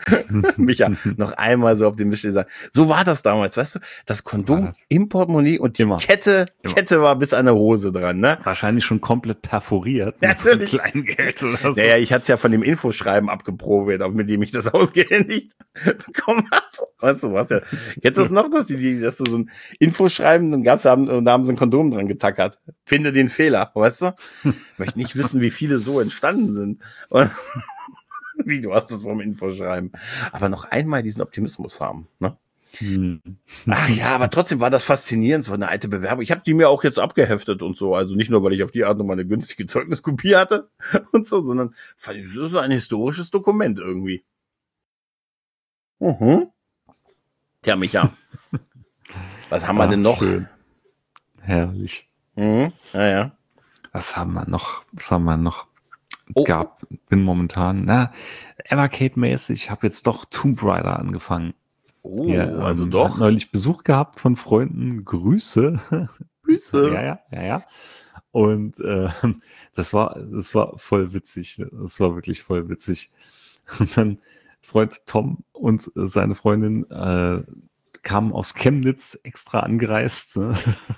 Micha, noch einmal so optimistisch sagen. So war das damals, weißt du? Das Kondom das? im Portemonnaie und die Immer. Kette, Immer. Kette war bis an der Hose dran, ne? Wahrscheinlich schon komplett perforiert. Ja, natürlich. Mit Kleingeld oder so. Naja, ich hatte es ja von dem Infoschreiben abgeprobt, mit dem ich das ausgehändigt bekommen habe. Weißt du, was ja. Kennst du das noch, dass die, die, dass du so ein Infoschreiben, dann gab's, haben, und da haben sie ein Kondom dran getackert. Finde den Fehler, weißt du? Ich möchte nicht wissen, wie viele so entstanden sind. Und wie, du hast das vom Infoschreiben. Aber noch einmal diesen Optimismus haben, ne? Hm. Ach ja, aber trotzdem war das faszinierend, so eine alte Bewerbung. Ich habe die mir auch jetzt abgeheftet und so. Also nicht nur, weil ich auf die Art nochmal eine günstige Zeugniskopie hatte und so, sondern das ist ein historisches Dokument irgendwie. Mhm. Tja, Micha. Was haben Ach, wir denn noch? Schön. Herrlich. Mhm. Ja, ja. Was haben wir noch? Was haben wir noch? Oh. Gab, bin momentan, na, Evercade-mäßig, ich habe jetzt doch Tomb Raider angefangen. Oh, ja, also ähm, doch. Neulich Besuch gehabt von Freunden, Grüße. Grüße. Ja, ja, ja, ja. Und äh, das war, das war voll witzig. Das war wirklich voll witzig. Und dann Freund Tom und seine Freundin äh, kamen aus Chemnitz extra angereist. Ne?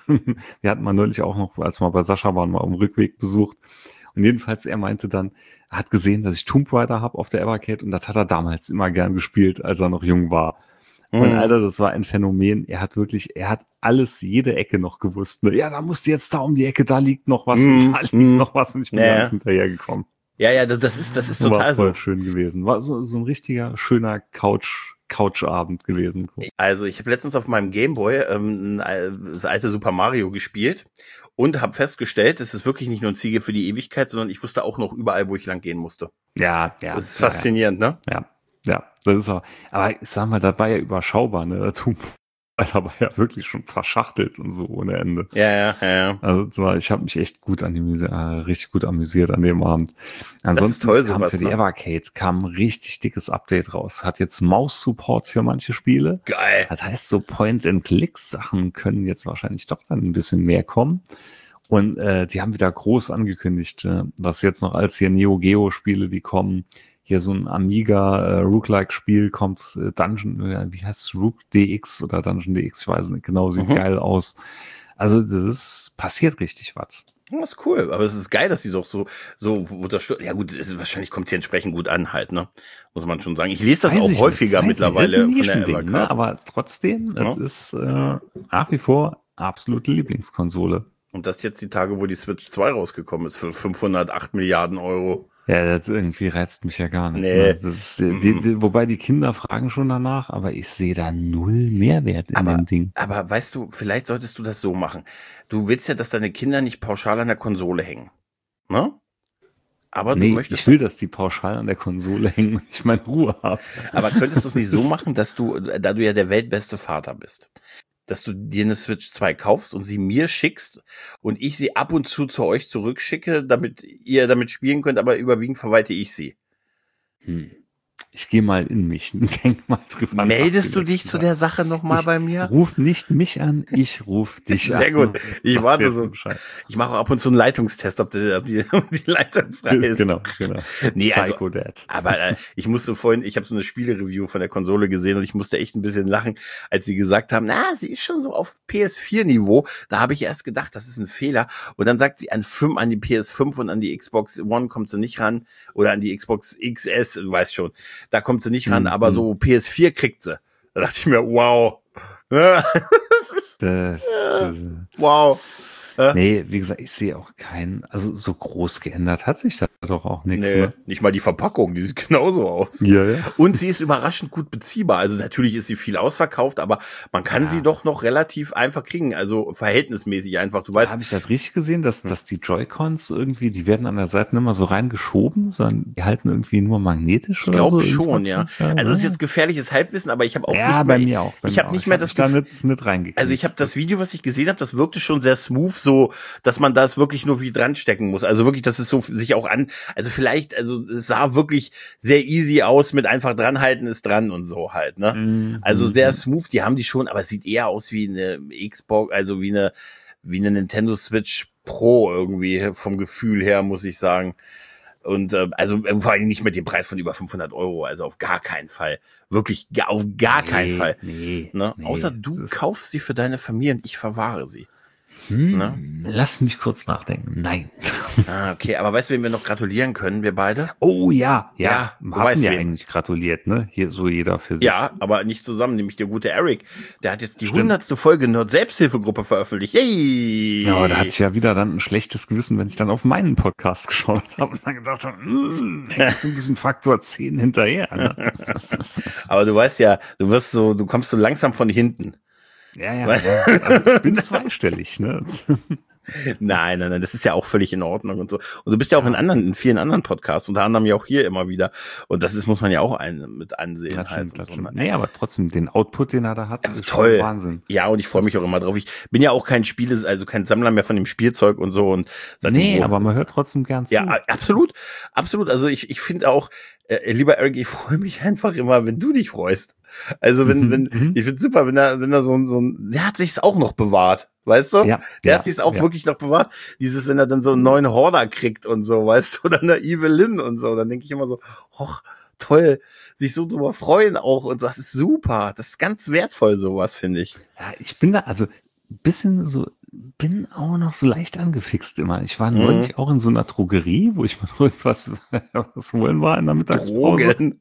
Die hatten wir neulich auch noch, als wir bei Sascha waren, mal auf dem Rückweg besucht. Und jedenfalls, er meinte dann, er hat gesehen, dass ich Tomb Raider habe auf der Evercade und das hat er damals immer gern gespielt, als er noch jung war. Mhm. Und Alter, das war ein Phänomen. Er hat wirklich, er hat alles, jede Ecke noch gewusst. Ne? Ja, da musst du jetzt da um die Ecke, da liegt noch was mhm. und da liegt mhm. noch was und ich bin ja. ganz hinterhergekommen. Ja, ja, das ist, das ist total war voll so. schön gewesen. War so, so ein richtiger, schöner Couch, Couchabend gewesen. Also ich habe letztens auf meinem Gameboy ähm, das alte Super Mario gespielt und habe festgestellt, es ist wirklich nicht nur ein Ziege für die Ewigkeit, sondern ich wusste auch noch überall, wo ich lang gehen musste. Ja, ja. Das ist ja, faszinierend, ja. ne? Ja, ja, das ist aber, aber ich sag mal, das war ja überschaubar, ne? Da war ja wirklich schon verschachtelt und so ohne Ende. Ja, ja, ja. ja. Also ich habe mich echt gut amüsiert, äh, richtig gut amüsiert an dem Abend. Ansonsten toll, kam sowas, für die ne? Evercade kam ein richtig dickes Update raus. Hat jetzt Maus-Support für manche Spiele. Geil. Das heißt, so Point-and-Click-Sachen können jetzt wahrscheinlich doch dann ein bisschen mehr kommen. Und äh, die haben wieder groß angekündigt, äh, was jetzt noch als hier Neo Geo Spiele, die kommen. Hier so ein Amiga äh, Rook-like-Spiel kommt, äh, Dungeon, äh, wie heißt es, Rook D X oder Dungeon D X, ich weiß nicht genau, sieht mhm. geil aus. Also das passiert richtig was. Das ist cool, aber es ist geil, dass die doch so so unterstützen. Ja gut, es ist, wahrscheinlich kommt hier entsprechend gut an halt, ne? Muss man schon sagen. Ich lese das weiß auch häufiger mittlerweile von der Ding, ne? Aber trotzdem, ja. Es ist äh, nach wie vor absolute Lieblingskonsole. Und das jetzt die Tage, wo die Switch zwei rausgekommen ist, für fünfhundertacht Milliarden Euro. Ja, das irgendwie reizt mich ja gar nicht. Nee. Ne? Das ist, die, die, wobei die Kinder fragen schon danach, aber ich sehe da null Mehrwert in aber, dem Ding. Aber weißt du, vielleicht solltest du das so machen. Du willst ja, dass deine Kinder nicht pauschal an der Konsole hängen. Ne? Aber nee, du möchtest. Ich will, dass die pauschal an der Konsole hängen und ich meine Ruhe habe. Aber könntest du es nicht so machen, dass du, da du ja der weltbeste Vater bist, dass du dir eine Switch zwei kaufst und sie mir schickst und ich sie ab und zu zu euch zurückschicke, damit ihr damit spielen könnt, aber überwiegend verwalte ich sie. Hm. Ich gehe mal in mich und denk mal drüber. Meldest du dich zu der Sache nochmal bei mir? Ruf nicht mich an, ich ruf dich Sehr an. Sehr gut. Ich warte so. Bescheid. Ich mache ab und zu einen Leitungstest, ob die, ob die, ob die Leitung frei ist. Genau, genau. Nee, also, Psycho Dad. aber äh, ich musste vorhin, ich habe so eine Spiele-Review von der Konsole gesehen und ich musste echt ein bisschen lachen, als sie gesagt haben, na, sie ist schon so auf P S vier Niveau. Da habe ich erst gedacht, das ist ein Fehler. Und dann sagt sie, an fünf, an die P S fünf und an die Xbox One kommt sie nicht ran. Oder an die Xbox X S, du weißt schon. Da kommt sie nicht ran, mhm. aber so P S vier kriegt sie. Da dachte ich mir, wow. das ist, das, ja, wow. Nee, wie gesagt, ich sehe auch keinen, also so groß geändert hat sich da doch auch nichts. Nee, ne? Nicht mal die Verpackung, die sieht genauso aus. Ja, ja. Und sie ist überraschend gut beziehbar. Also natürlich ist sie viel ausverkauft, aber man kann ja. sie doch noch relativ einfach kriegen. Also verhältnismäßig einfach. Du weißt. Habe ich das richtig gesehen, dass, dass die Joy-Cons irgendwie, die werden an der Seite immer so reingeschoben, sondern die halten irgendwie nur magnetisch ich oder so? Ich glaube schon, ja. Also das ist jetzt gefährliches Halbwissen, aber ich habe auch ja, nicht mehr. bei mir auch. Bei ich habe nicht mehr das da nicht, nicht reingekriegt. Also ich habe das Video, was ich gesehen habe, das wirkte schon sehr smooth, so, dass man das wirklich nur wie dran stecken muss. Also wirklich, dass es so sich auch an, also vielleicht, also es sah wirklich sehr easy aus mit einfach dranhalten ist dran und so halt, ne? Mm-hmm. Also sehr smooth, die haben die schon, aber es sieht eher aus wie eine Xbox, also wie eine, wie eine Nintendo Switch Pro irgendwie vom Gefühl her, muss ich sagen. Und äh, also äh, vor allem nicht mit dem Preis von über fünfhundert Euro, also auf gar keinen Fall. Wirklich ga, auf gar nee, keinen Fall. Nee, ne? nee, Außer du kaufst sie für deine Familie und ich verwahre sie. Hm, ne? Lass mich kurz nachdenken. Nein. Ah, okay, aber weißt du, wem wir noch gratulieren können, wir beide? Oh ja, ja. ja du haben weißt ja eigentlich gratuliert, ne? Hier so jeder für sich. Ja, aber nicht zusammen, nämlich der gute Eric. Der hat jetzt die hundertste Folge Nerd Selbsthilfegruppe veröffentlicht. Yay! Ja, da hatte ich ja wieder dann ein schlechtes Gewissen, wenn ich dann auf meinen Podcast geschaut habe und dann gedacht habe, ist ein bisschen Faktor zehn hinterher. Ne? Aber du weißt ja, du wirst so, du kommst so langsam von hinten. Ja, ja, ja. Also ich bin zweistellig, ne? Nein, nein, nein, das ist ja auch völlig in Ordnung und so. Und du bist ja auch in anderen, in vielen anderen Podcasts, unter anderem ja auch hier immer wieder. Und das ist, muss man ja auch ein, mit ansehen. Das halt stimmt, so. Das nee, aber trotzdem, den Output, den er da hat, ja, ist toll. Schon Wahnsinn. Ja, und ich freue mich auch immer drauf. Ich bin ja auch kein Spiele, also kein Sammler mehr von dem Spielzeug und so. Und nee, wo, aber man hört trotzdem gern zu. Ja, absolut, absolut. Also ich, ich finde auch, äh, lieber Eric, ich freue mich einfach immer, wenn du dich freust. Also wenn, wenn, ich find's super, wenn er, wenn er so ein, so ein, der hat sich's auch noch bewahrt, weißt du? Ja, der ja, hat sich's auch ja. wirklich noch bewahrt. Dieses, wenn er dann so einen neuen Horder kriegt und so, weißt du, oder eine Evelyn und so, dann denke ich immer so, hoch, toll, sich so drüber freuen auch und das ist super. Das ist ganz wertvoll, sowas, finde ich. Ja, ich bin da, also ein bisschen so, bin auch noch so leicht angefixt immer. Ich war neulich mhm. auch in so einer Drogerie, wo ich mal irgendwas was holen war in der Mittagspause. Drogen.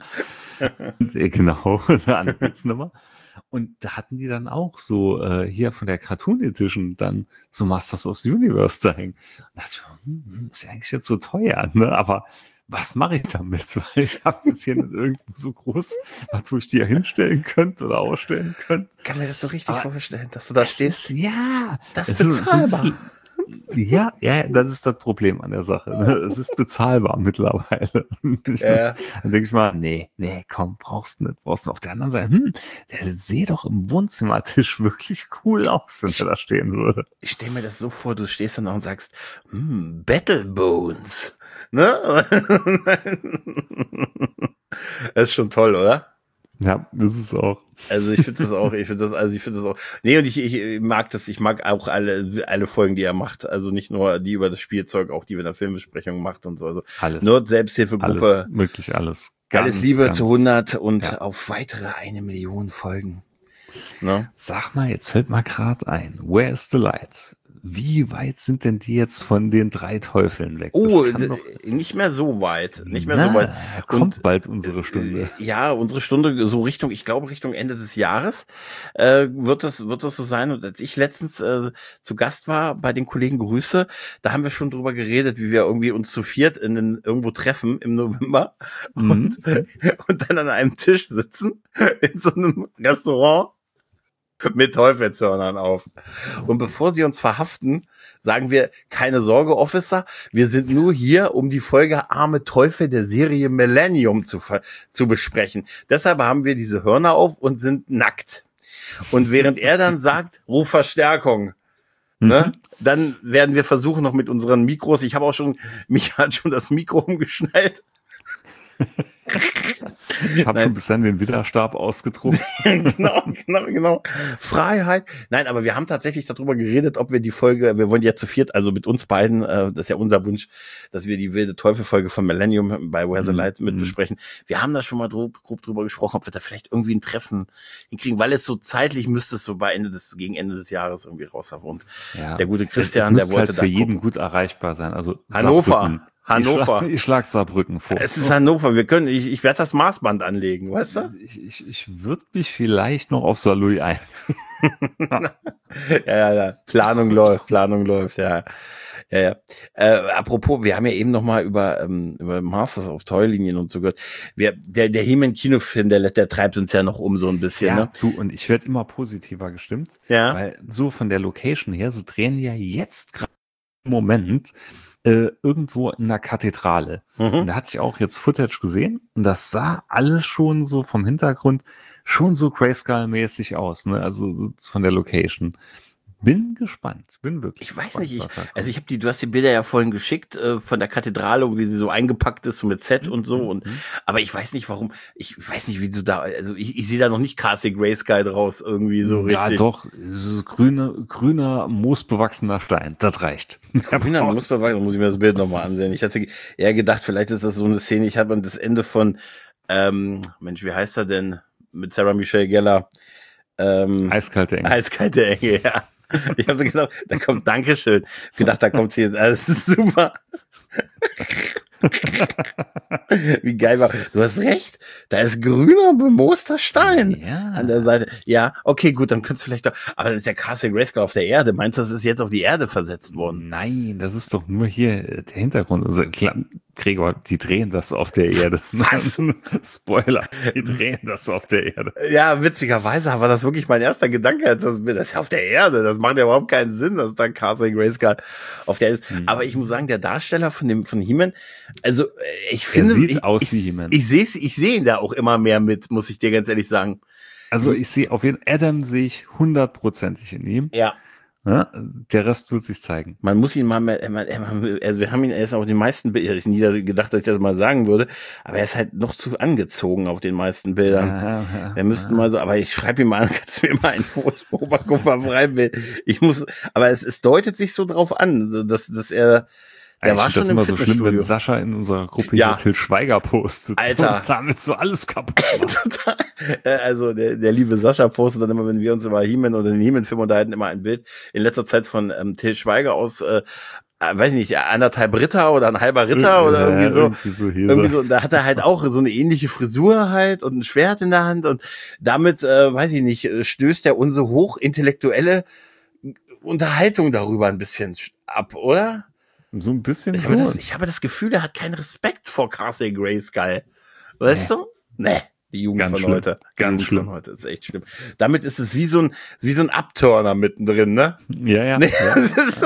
Genau, eine Anwaltsnummer. Und da hatten die dann auch so äh, hier von der Cartoon Edition dann so Masters of the Universe da hängen. Und da dachte ich, hm, ist ja eigentlich jetzt so teuer, ne? Aber was mache ich damit? Weil ich habe jetzt hier nicht irgendwo so groß, was wo ich die ja hinstellen könnte oder ausstellen könnte. Ich kann mir das so richtig Aber vorstellen, dass du da stehst. Ist, ja, das ist bezahlbar. So Ja, ja, das ist das Problem an der Sache. Ne? Es ist bezahlbar mittlerweile. Ich, ja. Dann denke ich mal, nee, nee, komm, brauchst du nicht. Brauchst du auf der anderen Seite, hm, der sieht doch im Wohnzimmertisch wirklich cool aus, wenn er da stehen würde. Ich stelle mir das so vor, du stehst dann noch und sagst, hm, Battle Bones. Ne? Das ist schon toll, oder? Ja, das ist auch. Also ich finde das auch, ich finde das, also ich finde das auch. Nee, und ich, ich mag das, ich mag auch alle, alle Folgen, die er macht. Also nicht nur die über das Spielzeug, auch die, wenn er Filmbesprechungen macht und so. Also alles. Nerd Selbsthilfegruppe. Alles, wirklich alles. Ganz, alles Liebe ganz, zu hundert und ja. auf weitere eine Million Folgen. Ne? Sag mal, jetzt fällt mal gerade ein. Where's the Light? wie weit sind denn die jetzt von den drei Teufeln weg? Oh, Das kann doch- nicht mehr so weit. Nicht mehr Na, so weit. kommt Und, bald unsere Stunde. äh, Ja, unsere Stunde so Richtung, ich glaube Richtung Ende des Jahres äh, wird das wird das so sein. Und als ich letztens äh, zu Gast war bei den Kollegen Grüße, da haben wir schon drüber geredet, wie wir irgendwie uns zu viert in den, irgendwo treffen im November Mhm. und, und dann an einem Tisch sitzen in so einem Restaurant mit Teufelshörnern auf. Und bevor sie uns verhaften, sagen wir, keine Sorge, Officer, wir sind nur hier, um die Folge Arme Teufel der Serie Millennium zu, ver- zu besprechen. Deshalb haben wir diese Hörner auf und sind nackt. Und während er dann sagt, ruf Verstärkung, ne, dann werden wir versuchen noch mit unseren Mikros, ich habe auch schon, mich hat schon das Mikro umgeschnallt. Ich habe Nein. schon bis dann den Widerstab ausgedruckt. genau, genau, genau. Freiheit. Nein, aber wir haben tatsächlich darüber geredet, ob wir die Folge, wir wollen ja zu viert, also mit uns beiden, äh, das ist ja unser Wunsch, dass wir die wilde Teufel-Folge von Millennium bei Where the Mhm. Light mit Mhm. besprechen. Wir haben da schon mal grob, grob drüber gesprochen, ob wir da vielleicht irgendwie ein Treffen hinkriegen, weil es so zeitlich müsste es so bei Ende des, gegen Ende des Jahres irgendwie raushaben. Und Ja. der gute Es Christian, der müsste wollte halt da für jeden gucken. gut erreichbar sein. Also Hannover. Saarbrücken. Hannover. Ich schlag, ich schlag Saarbrücken vor. Es ist Hannover, wir können, ich, ich werde das Maßband anlegen, weißt du? Ich, ich, ich würde mich vielleicht noch auf Saarlouis ein. Ja, ja, ja. Planung läuft, Planung läuft, ja. Ja, ja. Äh, apropos, wir haben ja eben noch mal über, ähm, über Masters of Toy-Linien und so gehört. Wir, der, der He-Man-Kinofilm, der, der treibt uns ja noch um so ein bisschen, Ja, ne? du, und ich werde immer positiver gestimmt. Ja. Weil so von der Location her, sie drehen ja jetzt gerade im Moment äh, irgendwo in einer Kathedrale. Und Mhm. da hatte ich auch jetzt Footage gesehen und das sah alles schon so vom Hintergrund schon so Grayscale-mäßig aus, ne? Also so von der Location. Bin gespannt, bin wirklich Ich weiß gespannt, nicht, ich, was da kommt. also ich habe die, du hast die Bilder ja vorhin geschickt äh, von der Kathedrale und wie sie so eingepackt ist, so mit Set und so. Und Mhm. aber ich weiß nicht, warum. Ich weiß nicht, wie du da. Also ich, ich sehe da noch nicht Castle Grayskull draus irgendwie so Ja, richtig. doch, so grüne, grüner, moosbewachsener Stein, das reicht. Grüner Moosbeweis, da muss ich mir das Bild nochmal ansehen. Ich hatte eher gedacht, vielleicht ist das so eine Szene. Ich habe an das Ende von, ähm, Mensch, wie heißt er denn? Mit Sarah Michelle Gellar. Ähm, Eiskalte Engel. Eiskalte Enge, ja. Ich habe so gedacht, da kommt Dankeschön. Gedacht, da kommt sie jetzt, alles ist super. Wie geil war. Du hast recht, da ist grüner bemooster Stein Ja. an der Seite. Ja, okay, gut, dann könntest du vielleicht doch, aber dann ist ja Castle Grayskull auf der Erde. Meinst du, das ist jetzt auf die Erde versetzt worden? Nein, das ist doch nur hier äh, der Hintergrund. Also klar, Gregor, die drehen das auf der Erde. Was? Spoiler, die drehen das auf der Erde. Ja, witzigerweise war das wirklich mein erster Gedanke, als das, das ist ja auf der Erde. Das macht ja überhaupt keinen Sinn, dass da Castle Grayskull auf der Erde ist. Hm. Aber ich muss sagen, der Darsteller von dem, von He-Man, also, äh, ich finde, sieht ich, aus ich, wie He-Man. Ich sehe ich sehe ihn da auch immer mehr mit, muss ich dir ganz ehrlich sagen. Also ich sehe auf jeden Adam sehe ich hundertprozentig in ihm. Ja. Ja, der Rest wird sich zeigen. Man muss ihn mal, mal, mal also wir haben ihn, er ist auf den meisten Bildern, ich hätte nie gedacht, dass ich das mal sagen würde, aber er ist halt noch zu angezogen auf den meisten Bildern. Ja, ja, Wir müssten mal so, aber ich schreibe ihm mal an, kannst du mir mal ein Oberkörper freibilden. Ich muss, aber es, es deutet sich so drauf an, so dass, dass er, der ich war find schon das im immer so schlimm, wenn Fitnessstudio. Sascha in unserer Gruppe Ja. hier Till Schweiger postet. Alter. Und damit so alles kaputt macht. Total. Äh, Also der, der liebe Sascha postet dann immer, wenn wir uns über He-Man oder den He-Man-Film unterhalten, immer ein Bild in letzter Zeit von ähm, Till Schweiger aus, äh, äh, weiß ich nicht, anderthalb Ritter oder ein halber Ritter oder Ja, irgendwie so. Irgendwie so, hier Irgendwie so. so, da hat er halt auch so eine ähnliche Frisur halt und ein Schwert in der Hand und damit, äh, weiß ich nicht, äh, stößt er unsere hochintellektuelle Unterhaltung darüber ein bisschen ab, oder? So ein bisschen Ich habe, schon. das, ich habe das Gefühl, er hat keinen Respekt vor Castle Grayskull. Weißt du? Nee. Die Jugend Ganz von schlimm. heute. Die Ganz Jugend schlimm. von heute ist echt schlimm. Damit ist es wie so ein, wie so ein Upturner mittendrin, ne? Ja, ja. Nee, ja. das ist so,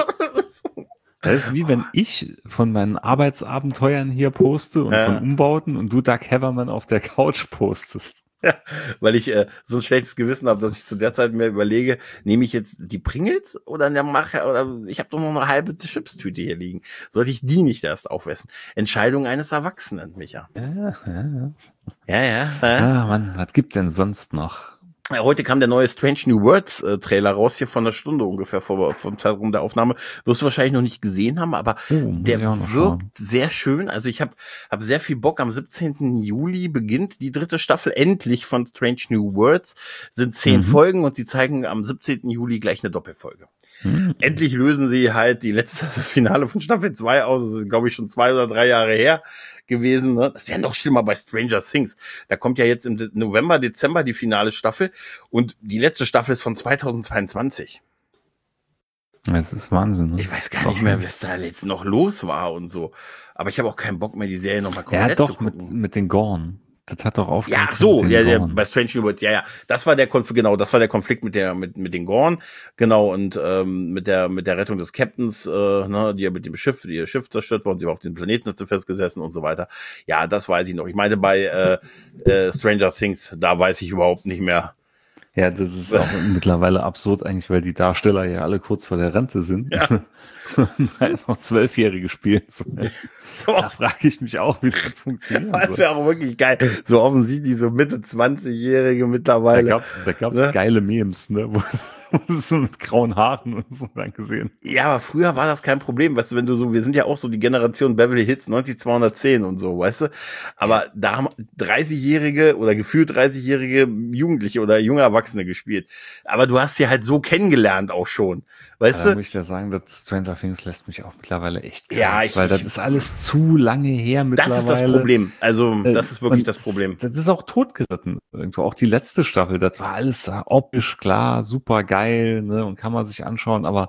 Das ist wie wenn ich von meinen Arbeitsabenteuern hier poste und Ja. von Umbauten und du Doug Haverman auf der Couch postest. ja, weil ich äh, so ein schlechtes Gewissen habe, dass ich zu der Zeit mir überlege, nehme ich jetzt die Pringles oder der mache oder ich habe doch noch eine halbe Chipstüte hier liegen. Sollte ich die nicht erst aufessen? Entscheidung eines Erwachsenen, Micha. Ja, ja, ja. Ja, ja. ja. Ah, Mann, was gibt denn sonst noch? Ja, heute kam der neue Strange New Worlds äh, Trailer raus, hier von einer Stunde ungefähr vor, vom Zeitraum der Aufnahme. Wirst du wahrscheinlich noch nicht gesehen haben, aber Oh, der ja, noch wirkt schauen. sehr schön. Also ich habe hab sehr viel Bock. Am siebzehnten Juli beginnt die dritte Staffel endlich von Strange New Worlds. Sind zehn Mhm. Folgen und sie zeigen am siebzehnten Juli gleich eine Doppelfolge. Hm. Endlich lösen sie halt die letzte, das Finale von Staffel zwei aus. Das ist, glaube ich, schon zwei oder drei Jahre her gewesen. Ne? Das ist ja noch schlimmer bei Stranger Things. Da kommt ja jetzt im De- November, Dezember die finale Staffel und die letzte Staffel ist von zweitausendzweiundzwanzig. Das ist Wahnsinn. Ne? Ich weiß gar Doch. nicht mehr, was da jetzt noch los war und so. Aber ich habe auch keinen Bock mehr, die Serie nochmal Ja, komplett zu doch, mit, gucken. mit den Gorn. Das hat doch aufgehört. Ja, ach so, mit den ja, der, Gorn. bei Strange New Worlds, ja, ja, das war der Konflikt, genau, das war der Konflikt mit der, mit, mit den Gorn, genau, und ähm, mit der, mit der Rettung des Captains, äh, ne, die ja mit dem Schiff, die ihr Schiff zerstört worden, sie war auf den Planeten dazu festgesessen und so weiter. Ja, das weiß ich noch. Ich meine, bei äh, äh, Stranger Things, da weiß ich überhaupt nicht mehr. Ja, das ist auch mittlerweile absurd eigentlich, weil die Darsteller ja alle kurz vor der Rente sind. Ja. Und einfach Zwölfjährige spielen. So. So, Da frage ich mich auch, wie das funktioniert. das wäre auch wirklich geil. So offensichtlich so Mitte zwanzigjährige Da mittlerweile. gab's, da gab's Ne? geile Memes, ne? Wo, wo das so mit grauen Haaren und so dann gesehen. Ja, aber früher war das kein Problem, weißt du, wenn du so, wir sind ja auch so die Generation Beverly Hills neunzig zweihundertzehn und so, weißt du, aber da haben dreißigjährige oder gefühlt dreißigjährige Jugendliche oder junge Erwachsene gespielt, aber du hast sie halt so kennengelernt auch schon, weißt Da du? muss ich ja sagen, dass Stranger Things lässt mich auch mittlerweile echt kalt, Ja, ich- weil das ich- ist alles zu lange her Das mittlerweile. ist das Problem, also Äh, das ist wirklich und das Problem. Das ist auch totgeritten. Irgendwo auch die letzte Staffel, das war alles äh, optisch klar, super geil, ne, und kann man sich anschauen, aber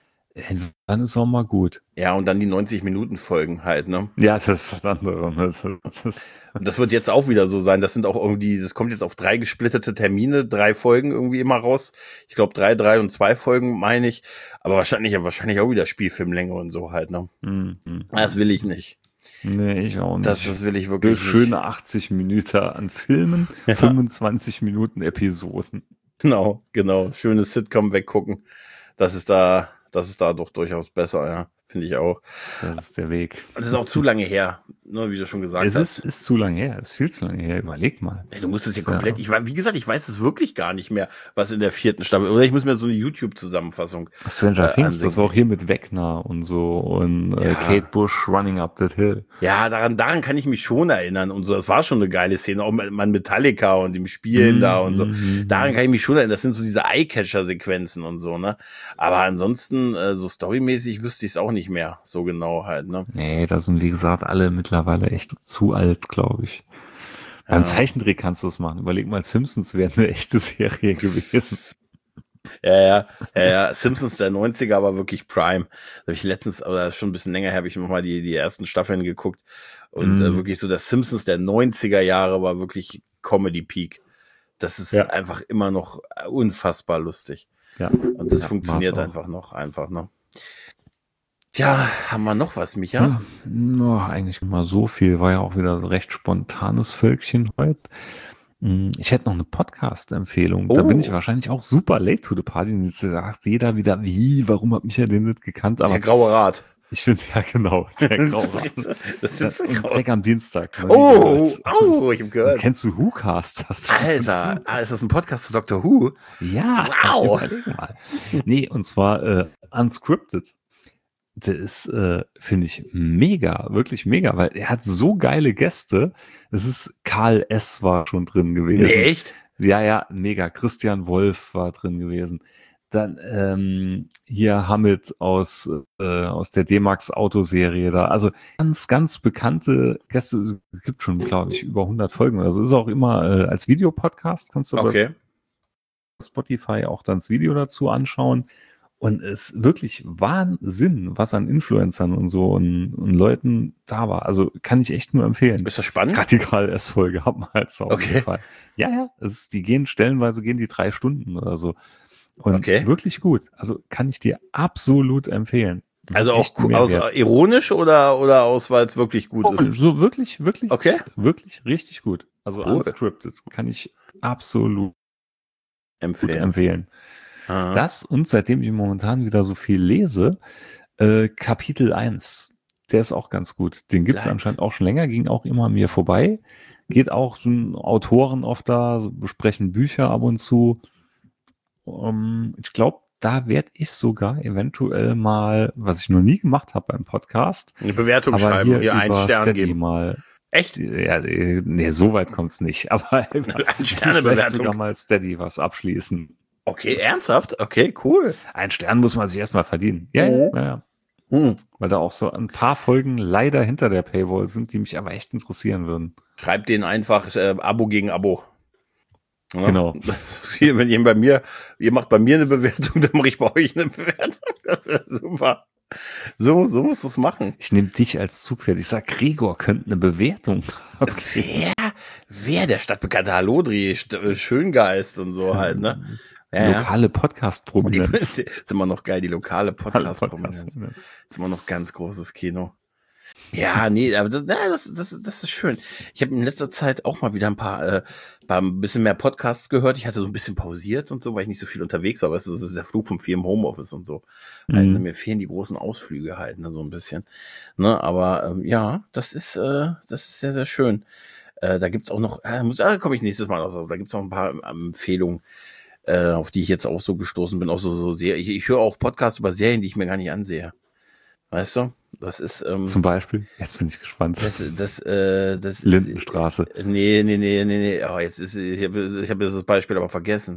dann ist auch mal gut. Ja, und dann die neunzig-Minuten-Folgen halt, ne? Ja, das ist das andere. ne, Das, das ist, Und das wird jetzt auch wieder so sein. Das sind auch irgendwie, das kommt jetzt auf drei gesplittete Termine, drei Folgen irgendwie immer raus. Ich glaube drei, drei und zwei Folgen, meine ich. Aber wahrscheinlich, wahrscheinlich auch wieder Spielfilmlänge und so halt, ne? mm, mm. Das will ich nicht. Nee, ich auch nicht. Das, das will ich wirklich nicht. Schöne achtzig Minuten an Filmen, Ja. fünfundzwanzig Minuten Episoden. Genau, genau. Schönes Sitcom weggucken. Das ist da, das ist da doch durchaus besser, ja. Finde ich auch. Das ist der Weg. Und das ist auch zu lange her, ne, wie du schon gesagt Es hast. ist, ist zu lange her, es ist viel zu lange her. Überleg mal. Ey, du musst es ja Ja. komplett, ich weiß, wie gesagt, ich weiß es wirklich gar nicht mehr, was in der vierten Staffel, oder ich muss mir so eine YouTube-Zusammenfassung. Stranger Äh, Things, ansehen. das war auch hier mit Wegner und so und äh, Ja. Kate Bush Running Up That Hill. Ja, daran, daran kann ich mich schon erinnern und so. Das war schon eine geile Szene, auch mit man Metallica und dem Spielen da und so. Mhm. Daran kann ich mich schon erinnern. Das sind so diese Eye-Catcher-Sequenzen und so, ne? Aber ansonsten, äh, so storymäßig wüsste ich es auch nicht mehr so genau halt, ne? Nee, da sind wie gesagt alle mittlerweile echt zu alt, glaube ich. Beim Ja. Zeichentrick kannst du das machen. Überleg mal, Simpsons wäre eine echte Serie gewesen. Ja, ja, ja, ja. Simpsons der neunziger, aber wirklich Prime. Da habe ich letztens, aber schon ein bisschen länger her, habe ich nochmal die, die ersten Staffeln geguckt. Und Mhm. äh, wirklich so, das Simpsons der neunziger Jahre war wirklich Comedy Peak. Das ist Ja. einfach immer noch unfassbar lustig. Ja. Und das Ja, funktioniert war's auch. einfach noch, einfach, ne? Tja, haben wir noch was, Micha? Ja, no, eigentlich immer so viel. War ja auch wieder ein recht spontanes Völkchen heute. Mm, Ich hätte noch eine Podcast-Empfehlung. Da Oh. bin ich wahrscheinlich auch super late to the party. Und jetzt sagt jeder wieder, wie, warum hat mich ja den nicht gekannt? Aber Der graue Rat. ich finde, ja genau, der Graue. Das Das ist und Dreck am Dienstag. ne, Oh, wie oh, ich hab Und gehört. kennst du WhoCast? Hast du Alter, ah, ist das ein Podcast zu Doctor Who? Ja, Wow. überleg mal. Nee, und zwar äh, Unscripted. Der ist, äh, finde ich, mega, wirklich mega, weil er hat so geile Gäste. Es ist Karl S. war schon drin gewesen. Nee, echt? Ja, ja, mega. Christian Wolf war drin gewesen. Dann ähm, hier Hamid aus, äh, aus der D-Max Autoserie da. Also ganz, ganz bekannte Gäste. Es gibt schon, glaube ich, über hundert Folgen. Also ist auch immer äh, als Videopodcast. Kannst du bei Okay. Spotify auch dann das Video dazu anschauen. Und es ist wirklich Wahnsinn, was an Influencern und so und, und Leuten da war. Also kann ich echt nur empfehlen. Ist das spannend? Radikal S-Folge haben wir jetzt auf Okay. jeden Fall. Ja, ja, es ist, die gehen stellenweise gehen die drei Stunden oder so. Und Okay. wirklich gut. Also kann ich dir absolut empfehlen. Also auch Echt ein ku- aus, Mehrwert. ironisch oder, oder aus, weil es wirklich gut ist? So wirklich, wirklich, Okay. wirklich richtig gut. Also Cool. Unscripted kann ich absolut gut Empfehlen. empfehlen. Aha. Das und seitdem ich momentan wieder so viel lese, äh, Kapitel eins, der ist auch ganz gut. Den gibt es Kapitel eins. anscheinend auch schon länger, ging auch immer an mir vorbei. geht auch so ein Autoren oft da, so besprechen Bücher ab und zu. Um, ich glaube, da werde ich sogar eventuell mal, was ich noch nie gemacht habe beim Podcast, eine Bewertung aber schreiben, hier, hier einen über Stern Steady geben. mal. Echt? Ja, nee, so weit kommt's nicht. Aber Eine vielleicht Sternebewertung. sogar mal Steady was abschließen. Okay, ernsthaft? Okay, cool. Ein Stern muss man sich erstmal verdienen. Ja, Mhm. ja, ja. Hm. Weil da auch so ein paar Folgen leider hinter der Paywall sind, die mich aber echt interessieren würden. Schreibt denen einfach äh, Abo gegen Abo. Ja, Genau. das ist hier, wenn ihr bei mir, ihr macht bei mir eine Bewertung, dann mache ich bei euch eine Bewertung. Das wäre super. So, so musst du es machen. Ich nehme dich als Zugpferd. Ich sag, Gregor könnte eine Bewertung abgeben. Wer, wer der stadtbekannte Hallodri, St- Schöngeist und so halt, ne? Die Ja, ja. lokale Die, Podcast-Prominenz. ist immer noch geil, die lokale Podcast-Prominenz. Podcast-Prominenz. Ist immer noch ganz großes Kino. Ja, nee, aber das, na, das, das, das ist schön. Ich habe in letzter Zeit auch mal wieder ein paar, äh, paar ein bisschen mehr Podcasts gehört. Ich hatte so ein bisschen pausiert und so, weil ich nicht so viel unterwegs war. Weißt du, das ist der Flug vom vier im Homeoffice und so. Mhm. Halt, ne, mir fehlen die großen Ausflüge halt, ne, so ein bisschen. Ne, aber ähm, ja, das ist, äh, das ist sehr, sehr schön. Äh, da gibt's auch noch, äh, muss, da komme ich nächstes Mal auf. Da gibt's auch ein paar ähm, Empfehlungen, äh, auf die ich jetzt auch so gestoßen bin. Auch so, so sehr. Ich, ich höre auch Podcasts über Serien, die ich mir gar nicht ansehe. Weißt du? Das ist ähm, Zum Beispiel, jetzt bin ich gespannt. das, das, äh, das ist, Lindenstraße. äh, Nee, nee, nee, nee, nee. Oh, jetzt ist, ich habe ich hab jetzt das Beispiel aber vergessen.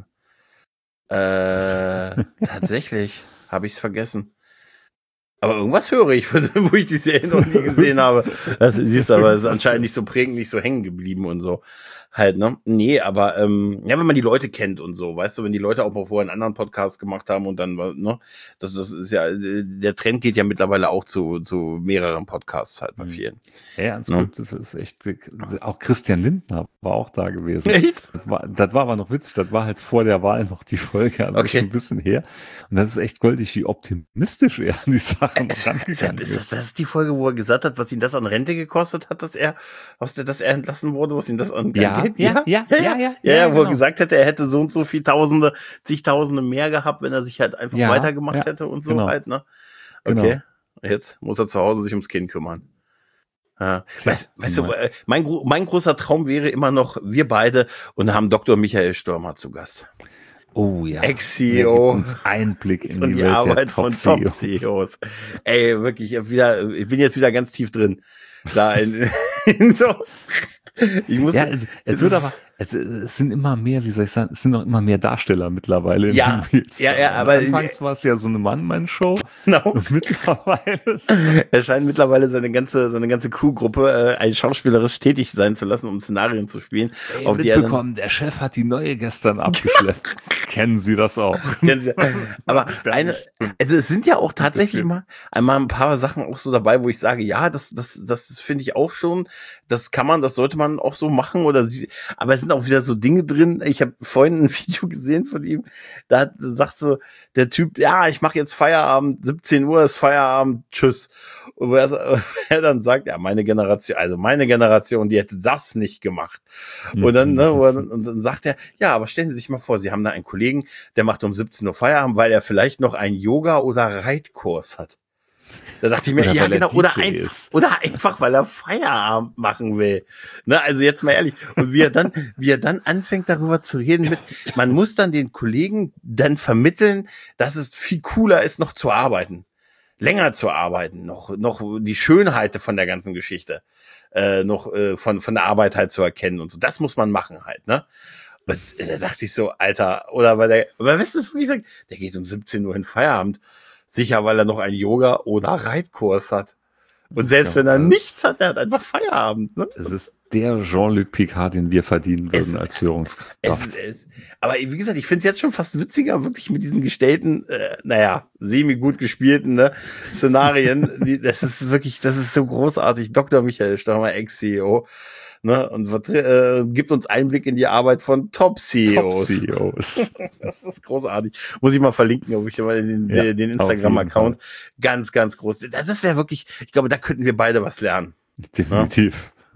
Äh, tatsächlich habe ich es vergessen. Aber irgendwas höre ich, wo ich die Serie noch nie gesehen habe. Das siehst du, aber es ist anscheinend nicht so prägend, nicht so hängen geblieben und so. Halt, ne? Nee, aber, ähm, ja, wenn man die Leute kennt und so, weißt du, wenn die Leute auch mal vorher einen anderen Podcast gemacht haben und dann, ne, das, das ist ja, der Trend geht ja mittlerweile auch zu, zu mehreren Podcasts halt bei vielen. Ja, ans Ja. Glück, das ist echt, auch Christian Lindner war auch da gewesen. Echt? Das war, das war aber noch witzig, das war halt vor der Wahl noch die Folge, also Okay. schon ein bisschen her. Und das ist echt goldig, wie optimistisch er an die Sachen Ist rangegangen das, ist. das ist die Folge, wo er gesagt hat, was ihn das an Rente gekostet hat, dass er, was der, dass er entlassen wurde, was ihn das an Ja, Geld, ja, ja, ja, ja, ja, ja, ja, wo er genau. gesagt hätte, er hätte so und so viel Tausende, zigtausende mehr gehabt, wenn er sich halt einfach Ja, weitergemacht ja, hätte und so genau. halt, ne? Genau. Okay. Jetzt muss er zu Hause sich ums Kind kümmern. Ja. Weißt, weißt du, Mann. äh, mein, gro- mein großer Traum wäre immer noch, wir beide und haben Doktor Michael Stürmer zu Gast. Oh ja. Ex-C E Der O. gibt uns Einblick in Und die, die Welt Arbeit der von Top-C E O. Top-C E Os. Ey, wirklich, ich, hab wieder, ich bin jetzt wieder ganz tief drin. Da in, in so. Ich muss, Ja, es, es es wird ist- aber, es, es sind immer mehr, wie soll ich sagen, es sind noch immer mehr Darsteller mittlerweile. in Ja, den Reels. ja, ja, aber- Anfangs war es ja so eine Mann-Mann-Show. genau. Und mittlerweile ist Er scheint mittlerweile seine ganze, seine ganze Crewgruppe äh, ein schauspielerisch tätig sein zu lassen, um Szenarien zu spielen. Ey, auf die er dann, mitbekommen, der Chef hat die neue gestern abgeschleppt. Kennen Sie das auch? Kennen Sie- aber eine, also es sind ja auch tatsächlich bisschen. mal einmal ein paar Sachen auch so dabei, wo ich sage, ja, das, das, das finde ich auch schon, das kann man, das sollte man auch so machen oder sie, aber es sind auch wieder so Dinge drin. Ich habe vorhin ein Video gesehen von ihm, da hat, sagt so der Typ, ja, ich mache jetzt Feierabend, siebzehn Uhr ist Feierabend, tschüss. Und wo er, wo er dann sagt, ja, meine Generation, also meine Generation, die hätte das nicht gemacht. Und dann, ne, wo er, dann- und dann sagt er, ja, aber stellen Sie sich mal vor, Sie haben da einen Kollegen, der macht um siebzehn Uhr Feierabend, weil er vielleicht noch einen Yoga- oder Reitkurs hat. Da dachte ich mir, Oder ja weil er genau, oder, D J einfach, ist. oder einfach, weil er Feierabend machen will. Ne, also jetzt mal ehrlich. Und wie er dann, wie er dann anfängt darüber zu reden mit, man muss dann den Kollegen dann vermitteln, dass es viel cooler ist, noch zu arbeiten. Länger zu arbeiten, noch, noch die Schönheit von der ganzen Geschichte, äh, noch, äh, von, von der Arbeit halt zu erkennen und so. Das muss man machen halt, ne? Und äh, da dachte ich so, Alter, oder weil der, aber weißt du, was ich sage? Der geht um siebzehn Uhr in Feierabend. Sicher, weil er noch einen Yoga- oder Reitkurs hat. Und selbst Ja, wenn er das- nichts hat, der hat einfach Feierabend, ne? Es ist der Jean-Luc Picard, den wir verdienen Es würden ist- als Es, Führungskraft. ist- es, aber wie gesagt, ich finde es jetzt schon fast witziger, wirklich mit diesen gestellten, äh, naja, semi gut gespielten ne, Szenarien. Die, das ist wirklich, das ist so großartig. Doktor Michael Stürmer, Ex-C E O, ne, und vertre- äh, gibt uns Einblick in die Arbeit von Top-C E Os. Top-C E Os. Das ist großartig. Muss ich mal verlinken, ob ich mal den, Ja, den auf Instagram-Account. Ganz, ganz groß. Das, das wäre wirklich, ich glaube, da könnten wir beide was lernen. Definitiv.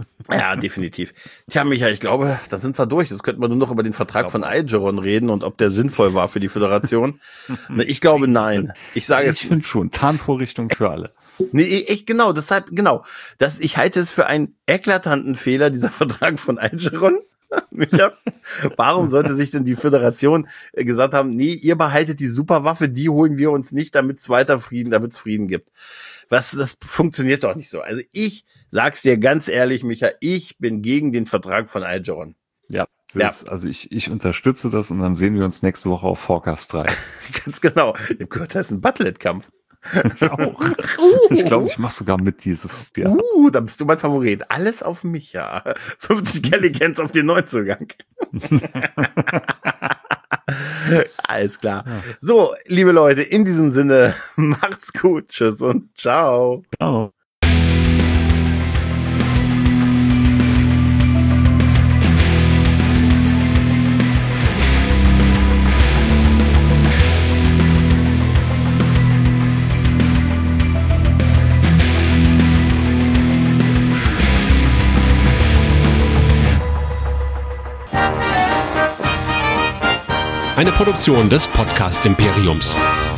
Ja, definitiv. Tja, Micha, ich glaube, da sind wir durch. Jetzt könnten wir nur noch über den Vertrag von Algeron reden und ob der sinnvoll war für die Föderation. Ich glaube, nein. Ich sage es. Ich finde schon, Tarnvorrichtung für alle. Nee, echt genau, deshalb, genau. Das, ich halte es für einen eklatanten Fehler, dieser Vertrag von Algeron. Micha, warum sollte sich denn die Föderation gesagt haben, nee, ihr behaltet die Superwaffe, die holen wir uns nicht, damit es weiter Frieden, damit es Frieden gibt. Was, das funktioniert doch nicht so. Also ich sag's dir ganz ehrlich, Micha, ich bin gegen den Vertrag von Algeron. Ja, das, ja. Also ich, ich unterstütze das und dann sehen wir uns nächste Woche auf Forecast drei. Ganz genau. Ich habe gehört, das ist ein Battle-Kampf. Ich auch. Ich glaube, ich mache sogar mit dieses Jahr. Uh, da bist du mein Favorit. Alles auf Micha. fünfzig Kelly-Cans auf den Neuzugang. Alles klar. Ja. So, liebe Leute, in diesem Sinne, macht's gut. Tschüss und ciao. Ciao. Eine Produktion des Podcast Imperiums.